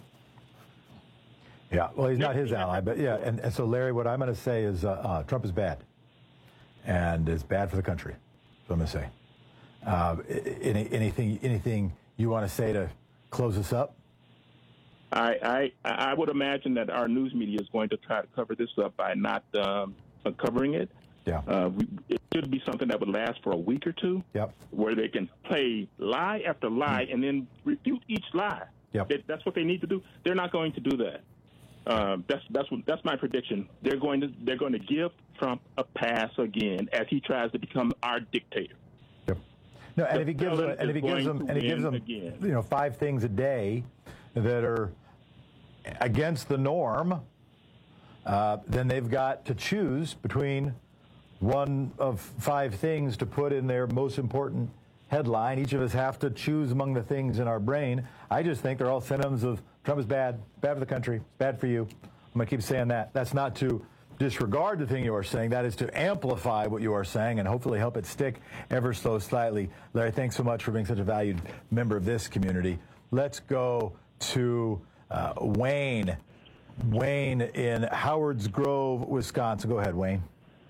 Yeah. Well, he's not his ally, but yeah. And, and so, Larry, what I'm going to say is uh, uh, Trump is bad, and is bad for the country. That's what I'm going to say. Uh, any, anything anything you want to say to close us up? I, I I would imagine that our news media is going to try to cover this up by not um, covering it. Yeah. Uh, we, it should be something that would last for a week or two. Yep. Where they can play lie after lie and then refute each lie. Yep. That, that's what they need to do. They're not going to do that. Uh, that's that's what, that's my prediction. They're going to they're going to give Trump a pass again as he tries to become our dictator. Yep. No, and The if he gives them, villain and if he is gives going them, to and he gives win them, again. you know, five things a day that are against the norm, uh, then they've got to choose between one of five things to put in their most important headline. Each of us have to choose among the things in our brain. I just think they're all synonyms of Trump is bad, bad for the country, bad for you. I'm going to keep saying that. That's not to disregard the thing you are saying. That is to amplify what you are saying and hopefully help it stick ever so slightly. Larry, thanks so much for being such a valued member of this community. Let's go to uh, Wayne. Wayne in Howards Grove, Wisconsin. Go ahead, Wayne.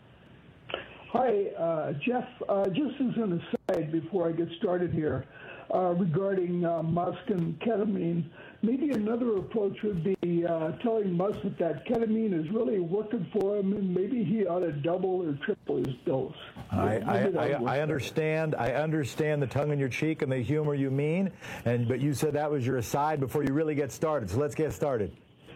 Hi, uh, Jeff. Uh, just as an aside before I get started here, uh, regarding uh, Musk and ketamine, maybe another approach would be uh, telling Musk that that ketamine is really working for him, and maybe he ought to double or triple his dose. I, I, I, I understand. I understand the tongue in your cheek and the humor you mean, and but you said that was your aside before you really get started. So let's get started.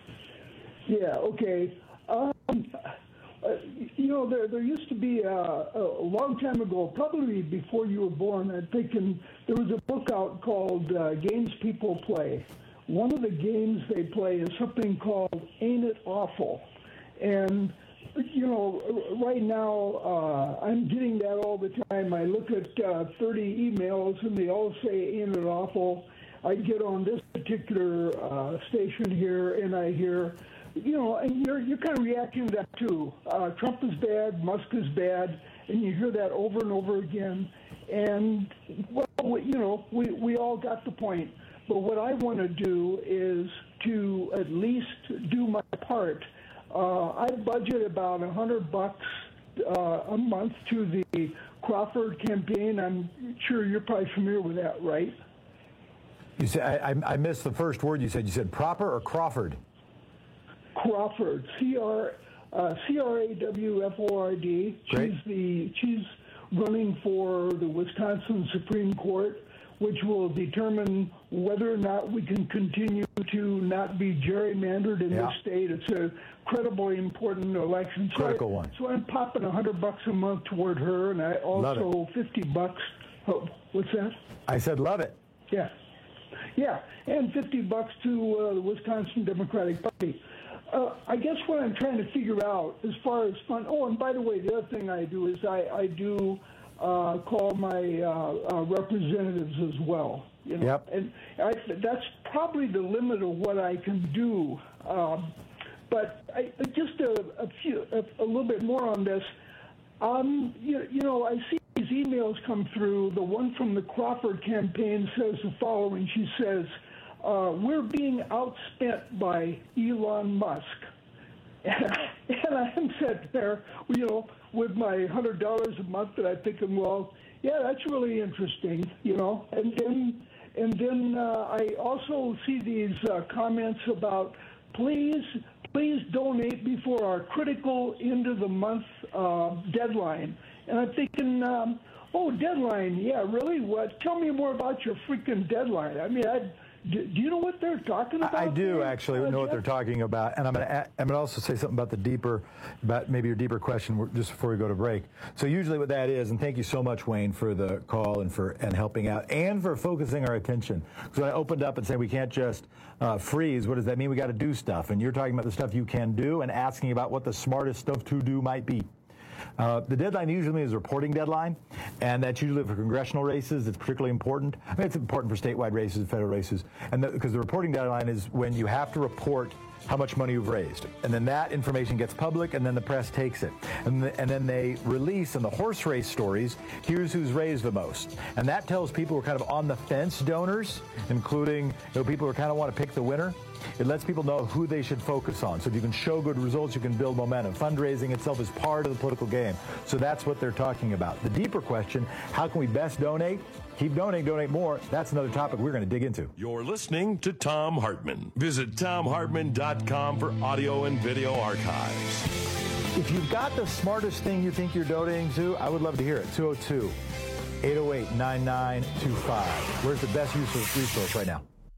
Yeah. Okay. Um, Uh, you know, there there used to be a, a long time ago, probably before you were born, I'm thinking there was a book out called uh, Games People Play. One of the games they play is something called Ain't It Awful? And, you know, right now uh, I'm getting that all the time. I look at uh, thirty emails and they all say Ain't It Awful? I get on this particular uh, station here and I hear, you know, and you're you're kind of reacting to that too. Uh, Trump is bad, Musk is bad, and you hear that over and over again. And well, we, you know, we we all got the point. But what I want to do is to at least do my part. Uh, I budget about a hundred bucks uh, a month to the Crawford campaign. I'm sure you're probably familiar with that, right? You said I, I missed the first word you said. You said proper or Crawford? Crawford, C R uh, C R A W F O R D. She's the she's running for the Wisconsin Supreme Court, which will determine whether or not we can continue to not be gerrymandered in Yeah. this state. It's a incredibly important election. So Critical I, one. So I'm popping a hundred bucks a month toward her, and I Love also fifty bucks. Oh, what's that? I said love it. Yeah, yeah, and fifty bucks to uh, the Wisconsin Democratic Party. Uh, I guess what I'm trying to figure out as far as fun. Oh, and by the way, the other thing I do is I, I do uh, call my uh, uh, representatives as well. You know? Yep. And I, that's probably the limit of what I can do. Um, but I, just a, a few, a, a little bit more on this. Um, you, you know, I see these emails come through. The one from the Crawford campaign says the following. She says, Uh, we're being outspent by Elon Musk. And I'm sitting there, you know, with my one hundred dollars a month, and I'm thinking, well, yeah, that's really interesting, you know. And then, and then uh, I also see these uh, comments about, please, please donate before our critical end of the month uh, deadline. And I'm thinking, um, oh, deadline, yeah, really? What? Tell me more about your freaking deadline. I mean, I'd... Do you know what they're talking about? I do there, actually uh, know what Jeff? they're talking about, and I'm going to I'm going to also say something about the deeper, about maybe your deeper question just before we go to break. So usually what that is, and thank you so much, Wayne, for the call and for and helping out and for focusing our attention. Because when I opened up and said we can't just uh, freeze, what does that mean? We got to do stuff, and you're talking about the stuff you can do and asking about what the smartest stuff to do might be. Uh, the deadline usually is a reporting deadline, and that's usually for congressional races. It's particularly important. I mean, it's important for statewide races, federal races, and because the, the reporting deadline is when you have to report how much money you've raised. And then that information gets public, and then the press takes it. And, the, and then they release in the horse race stories, here's who's raised the most. And that tells people who are kind of on the fence donors, including you know, people who kind of want to pick the winner. It lets people know who they should focus on. So if you can show good results, you can build momentum. Fundraising itself is part of the political game. So that's what they're talking about. The deeper question, how can we best donate? Keep donating, donate more. That's another topic we're going to dig into. You're listening to Thom Hartmann. Visit thom hartmann dot com for audio and video archives. If you've got the smartest thing you think you're donating to, I would love to hear it. two oh two, eight oh eight, nine nine two five. Where's the best use of resource right now?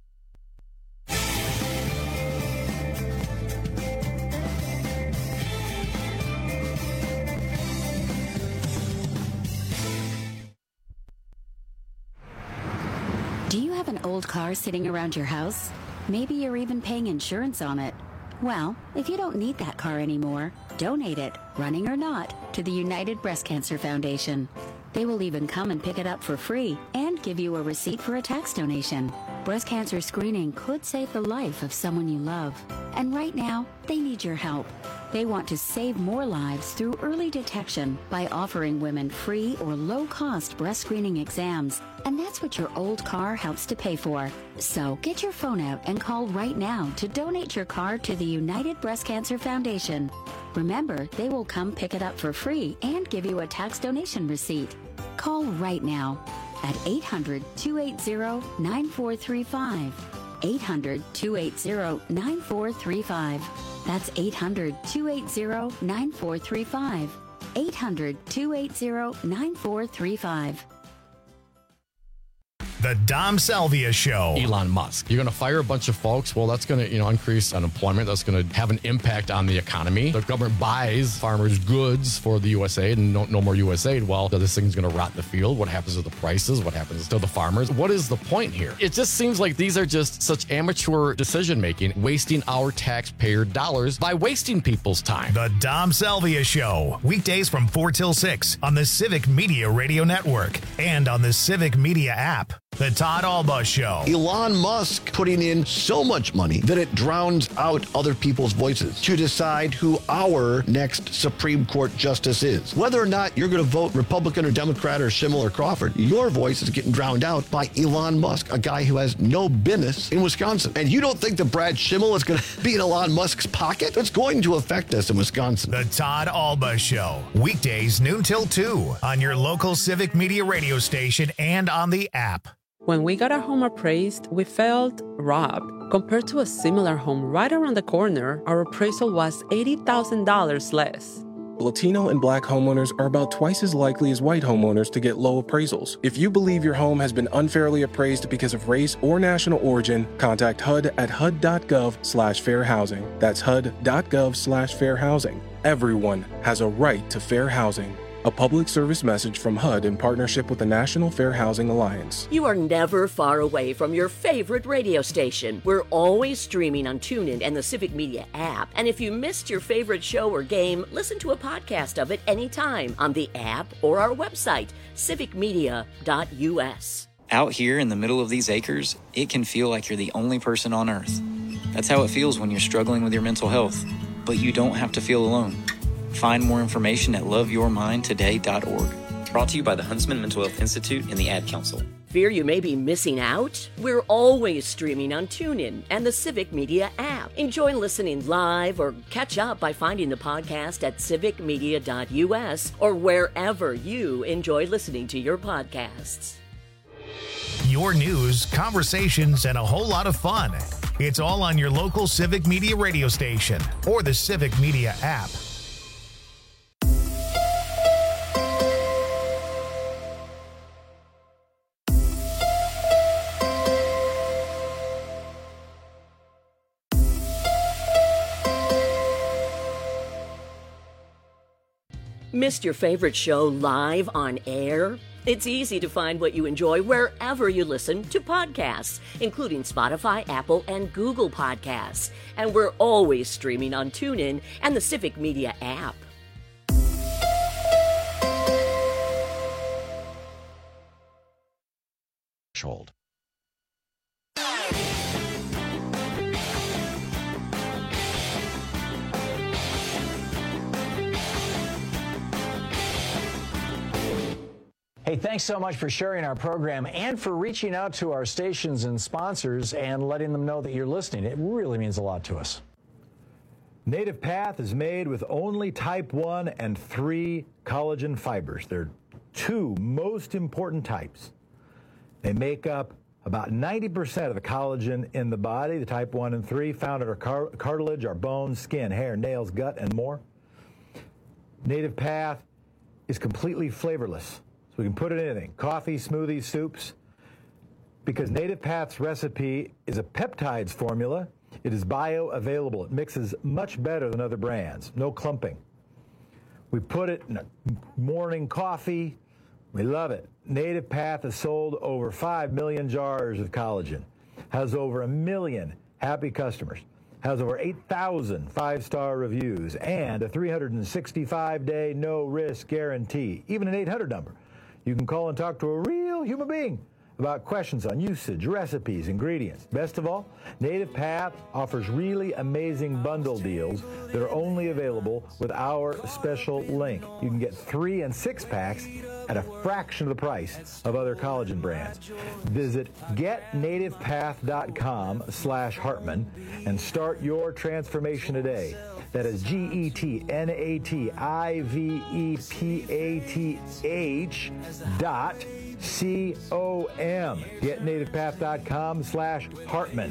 Do you have an old car sitting around your house? Maybe you're even paying insurance on it. Well, if you don't need that car anymore, donate it, running or not, to the United Breast Cancer Foundation. They will even come and pick it up for free and give you a receipt for a tax donation. Breast cancer screening could save the life of someone you love. And right now, they need your help. They want to save more lives through early detection by offering women free or low-cost breast screening exams. And that's what your old car helps to pay for. So get your phone out and call right now to donate your car to the United Breast Cancer Foundation. Remember, they will come pick it up for free and give you a tax donation receipt. Call right now at eight hundred, two eight zero, nine four three five. eight hundred, two eight zero, nine four three five. That's eight hundred, two eight zero, nine four three five. eight hundred, two eight zero, nine four three five. The Dom Salvia Show. Elon Musk. You're going to fire a bunch of folks. Well, that's going to, you know, increase unemployment. That's going to have an impact on the economy. The government buys farmers' goods for the U S A and no, no more U S aid. Well, this thing's going to rot in the field. What happens to the prices? What happens to the farmers? What is the point here? It just seems like these are just such amateur decision-making, wasting our taxpayer dollars by wasting people's time. The Dom Salvia Show. Weekdays from four till six on the Civic Media Radio Network and on the Civic Media app. The Todd Alba Show. Elon Musk putting in so much money that it drowns out other people's voices to decide who our next Supreme Court justice is. Whether or not you're going to vote Republican or Democrat or Schimmel or Crawford, your voice is getting drowned out by Elon Musk, a guy who has no business in Wisconsin. And you don't think that Brad Schimmel is going to be in Elon Musk's pocket? It's going to affect us in Wisconsin. The Todd Alba Show. Weekdays noon till two on your local Civic Media radio station and on the app. When we got our home appraised, we felt robbed. Compared to a similar home right around the corner, our appraisal was eighty thousand dollars less. Latino and Black homeowners are about twice as likely as white homeowners to get low appraisals. If you believe your home has been unfairly appraised because of race or national origin, contact H U D at H U D dot gov slash fair housing. That's H U D dot gov slash fair housing. Everyone has a right to fair housing. A public service message from H U D in partnership with the National Fair Housing Alliance. You are never far away from your favorite radio station. We're always streaming on TuneIn and the Civic Media app. And if you missed your favorite show or game, listen to a podcast of it anytime on the app or our website, civic media dot U S. Out here in the middle of these acres, it can feel like you're the only person on Earth. That's how it feels when you're struggling with your mental health. But you don't have to feel alone. Find more information at love your mind today dot org. Brought to you by the Huntsman Mental Health Institute and the Ad Council. Fear you may be missing out? We're always streaming on TuneIn and the Civic Media app. Enjoy listening live or catch up by finding the podcast at civic media dot U S or wherever you enjoy listening to your podcasts. Your news, conversations, and a whole lot of fun. It's all on your local Civic Media radio station or the Civic Media app. Missed your favorite show live on air? It's easy to find what you enjoy wherever you listen to podcasts, including Spotify, Apple, and Google Podcasts. And we're always streaming on TuneIn and the Civic Media app. Hey, thanks so much for sharing our program and for reaching out to our stations and sponsors and letting them know that you're listening. It really means a lot to us. Native Path is made with only type one and three collagen fibers. They're two most important types. They make up about ninety percent of the collagen in the body, the type one and three, found in our car- cartilage, our bones, skin, hair, nails, gut, and more. Native Path is completely flavorless. So we can put it in anything, coffee, smoothies, soups. Because Native Path's recipe is a peptides formula, it is bioavailable. It mixes much better than other brands. No clumping. We put it in a morning coffee. We love it. Native Path has sold over five million jars of collagen, has over a million happy customers, has over eight thousand five-star reviews, and a three hundred sixty-five day no-risk guarantee, even an eight hundred number. You can call and talk to a real human being about questions on usage, recipes, ingredients. Best of all, Native Path offers really amazing bundle deals that are only available with our special link. You can get three and six packs at a fraction of the price of other collagen brands. Visit getnativepath.com slash Hartman and start your transformation today. That is G E T N A T I V E P A T H dot C O M. GetNativePath.com slash Hartman.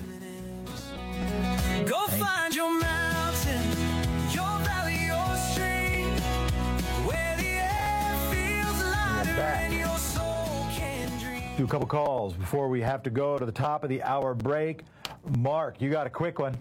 Go find your mountain, your valley, your stream, where the air feels lighter and your soul can dream. Do a couple calls before we have to go to the top of the hour break. Mark, you got a quick one.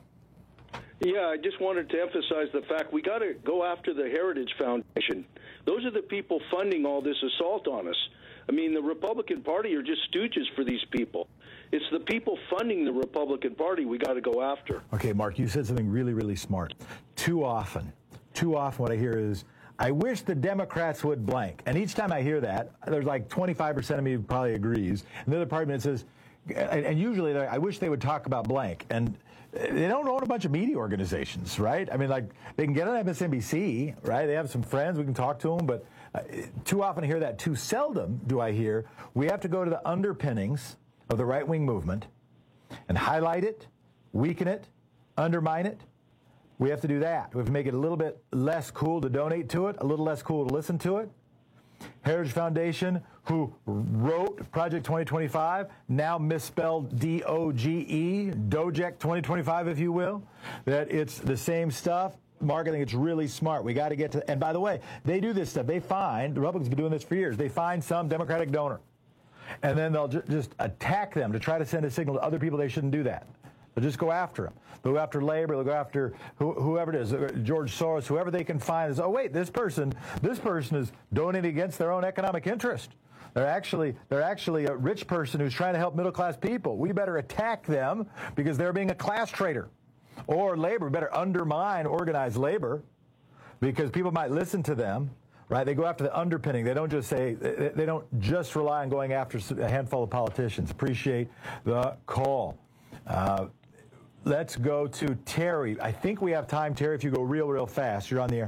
Yeah, I just wanted to emphasize the fact we got to go after the Heritage Foundation. Those are the people funding all this assault on us. I mean, the Republican Party are just stooges for these people. It's the people funding the Republican Party we got to go after. Okay, Mark, you said something really, really smart. Too often, too often what I hear is, I wish the Democrats would blank. And each time I hear that, there's like twenty-five percent of me who probably agrees. And the other part of me says, and usually I wish they would talk about blank. And they don't own a bunch of media organizations, right? I mean, like, they can get on M S N B C, right? They have some friends, we can talk to them, but uh, too often I hear that. Too seldom do I hear we have to go to the underpinnings of the right-wing movement and highlight it, weaken it, undermine it. We have to do that. We have to make it a little bit less cool to donate to it, a little less cool to listen to it. Heritage Foundation, who wrote Project twenty twenty-five, now misspelled D O G E, Doject twenty twenty-five, if you will, that it's the same stuff. Mark, I think it's really smart. We got to get to, and by the way, they do this stuff. They find, the Republicans have been doing this for years, they find some Democratic donor, and then they'll ju- just attack them to try to send a signal to other people they shouldn't do that. They'll just go after them. They'll go after labor. They'll go after wh- whoever it is, George Soros, whoever they can find. Is, oh, wait, this person, this person is donating against their own economic interest. They're actually, they're actually a rich person who's trying to help middle-class people. We better attack them because they're being a class traitor. Or labor, we better undermine organized labor because people might listen to them. Right? They go after the underpinning. They don't just say, they don't just rely on going after a handful of politicians. Appreciate the call. Uh, Let's go to Terry. I think we have time, Terry, if you go real, real fast. You're on the air.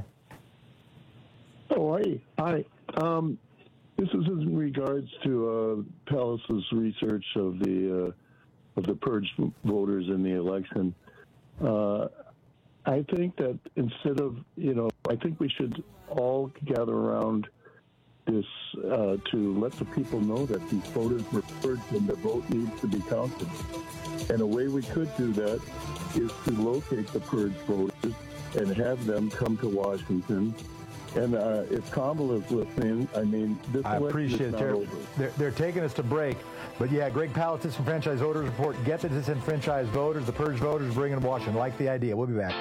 Oh, hi. Hi. Um, this is in regards to uh, Palace's research of the uh, of the purge voters in the election. Uh, I think that instead of, you know, I think we should all gather around this uh, to let the people know that these voters were purged and their vote needs to be counted. And a way we could do that is to locate the purge voters and have them come to Washington. And uh, if Kamala is listening, I mean, this I election appreciate is it, not Terry. over. They're, they're taking us to break. But yeah, Greg Palast, Disenfranchised Voters Report. Get the disenfranchised voters, the purge voters, bring in Washington. Like the idea. We'll be back.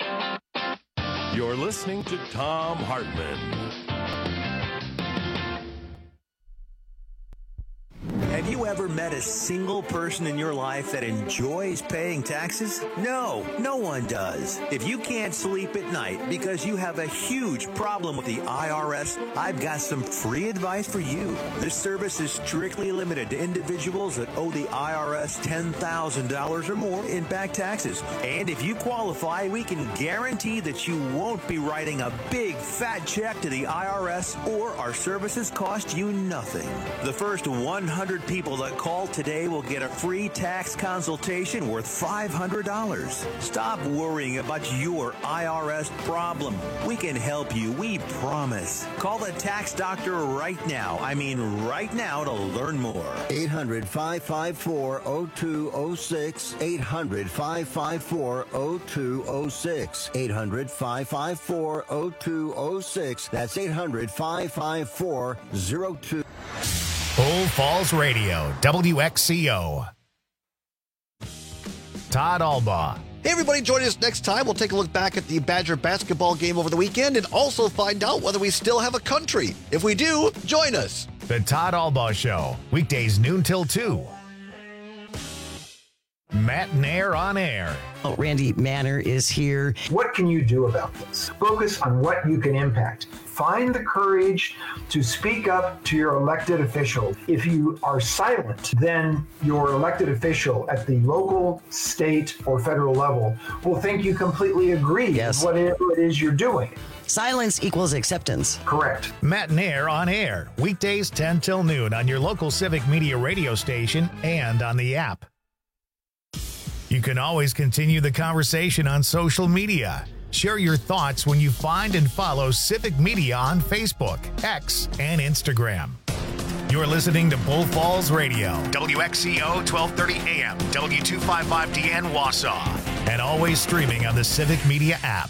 You're listening to Thom Hartmann. Have you ever ever met a single person in your life that enjoys paying taxes? No, no one does. If you can't sleep at night because you have a huge problem with the I R S, I've got some free advice for you. This service is strictly limited to individuals that owe the I R S ten thousand dollars or more in back taxes. And if you qualify, we can guarantee that you won't be writing a big fat check to the I R S, or our services cost you nothing. The first one hundred people that call today will get a free tax consultation worth five hundred dollars. Stop worrying about your I R S problem. We can help you, we promise. Call the tax doctor right now. I mean right now to learn more. eight hundred, five five four, oh two oh six. eight hundred, five five four, oh two oh six. eight hundred, five five four, oh two oh six. That's eight hundred, five five four, oh two. Bull Falls Radio, W X C O. Todd Albaugh. Hey, everybody, join us next time. We'll take a look back at the Badger basketball game over the weekend and also find out whether we still have a country. If we do, join us. The Todd Albaugh Show, weekdays noon till two. Matt Nair on air. Oh, Randy Manner is here. What can you do about this? Focus on what you can impact. Find the courage to speak up to your elected official. If you are silent, then your elected official at the local, state, or federal level will think you completely agree yes. with whatever it is you're doing. Silence equals acceptance. Correct. Matt Nair on air, weekdays ten till noon on your local Civic Media radio station and on the app. You can always continue the conversation on social media. Share your thoughts when you find and follow Civic Media on Facebook, X, and Instagram. You're listening to Bull Falls Radio, W X C O twelve thirty A M, W two fifty-five D N Wausau, and always streaming on the Civic Media app.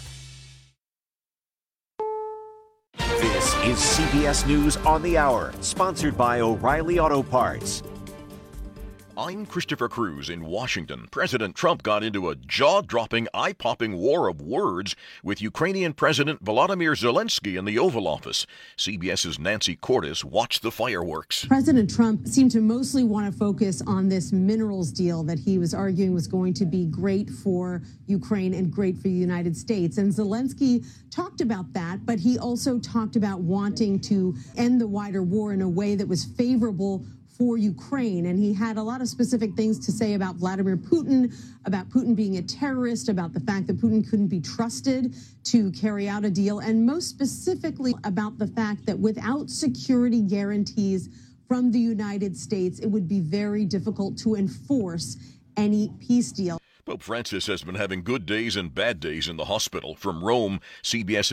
This is C B S News on the Hour, sponsored by O'Reilly Auto Parts. I'm Christopher Cruz in Washington. President Trump got into a jaw-dropping, eye-popping war of words with Ukrainian President Volodymyr Zelensky in the Oval Office. CBS's Nancy Cordes watched the fireworks. President Trump seemed to mostly want to focus on this minerals deal that he was arguing was going to be great for Ukraine and great for the United States. And Zelensky talked about that, but he also talked about wanting to end the wider war in a way that was favorable for Ukraine. And he had a lot of specific things to say about Vladimir Putin, about Putin being a terrorist, about the fact that Putin couldn't be trusted to carry out a deal, and most specifically about the fact that without security guarantees from the United States, it would be very difficult to enforce any peace deal. Pope Francis has been having good days and bad days in the hospital. From Rome, C B S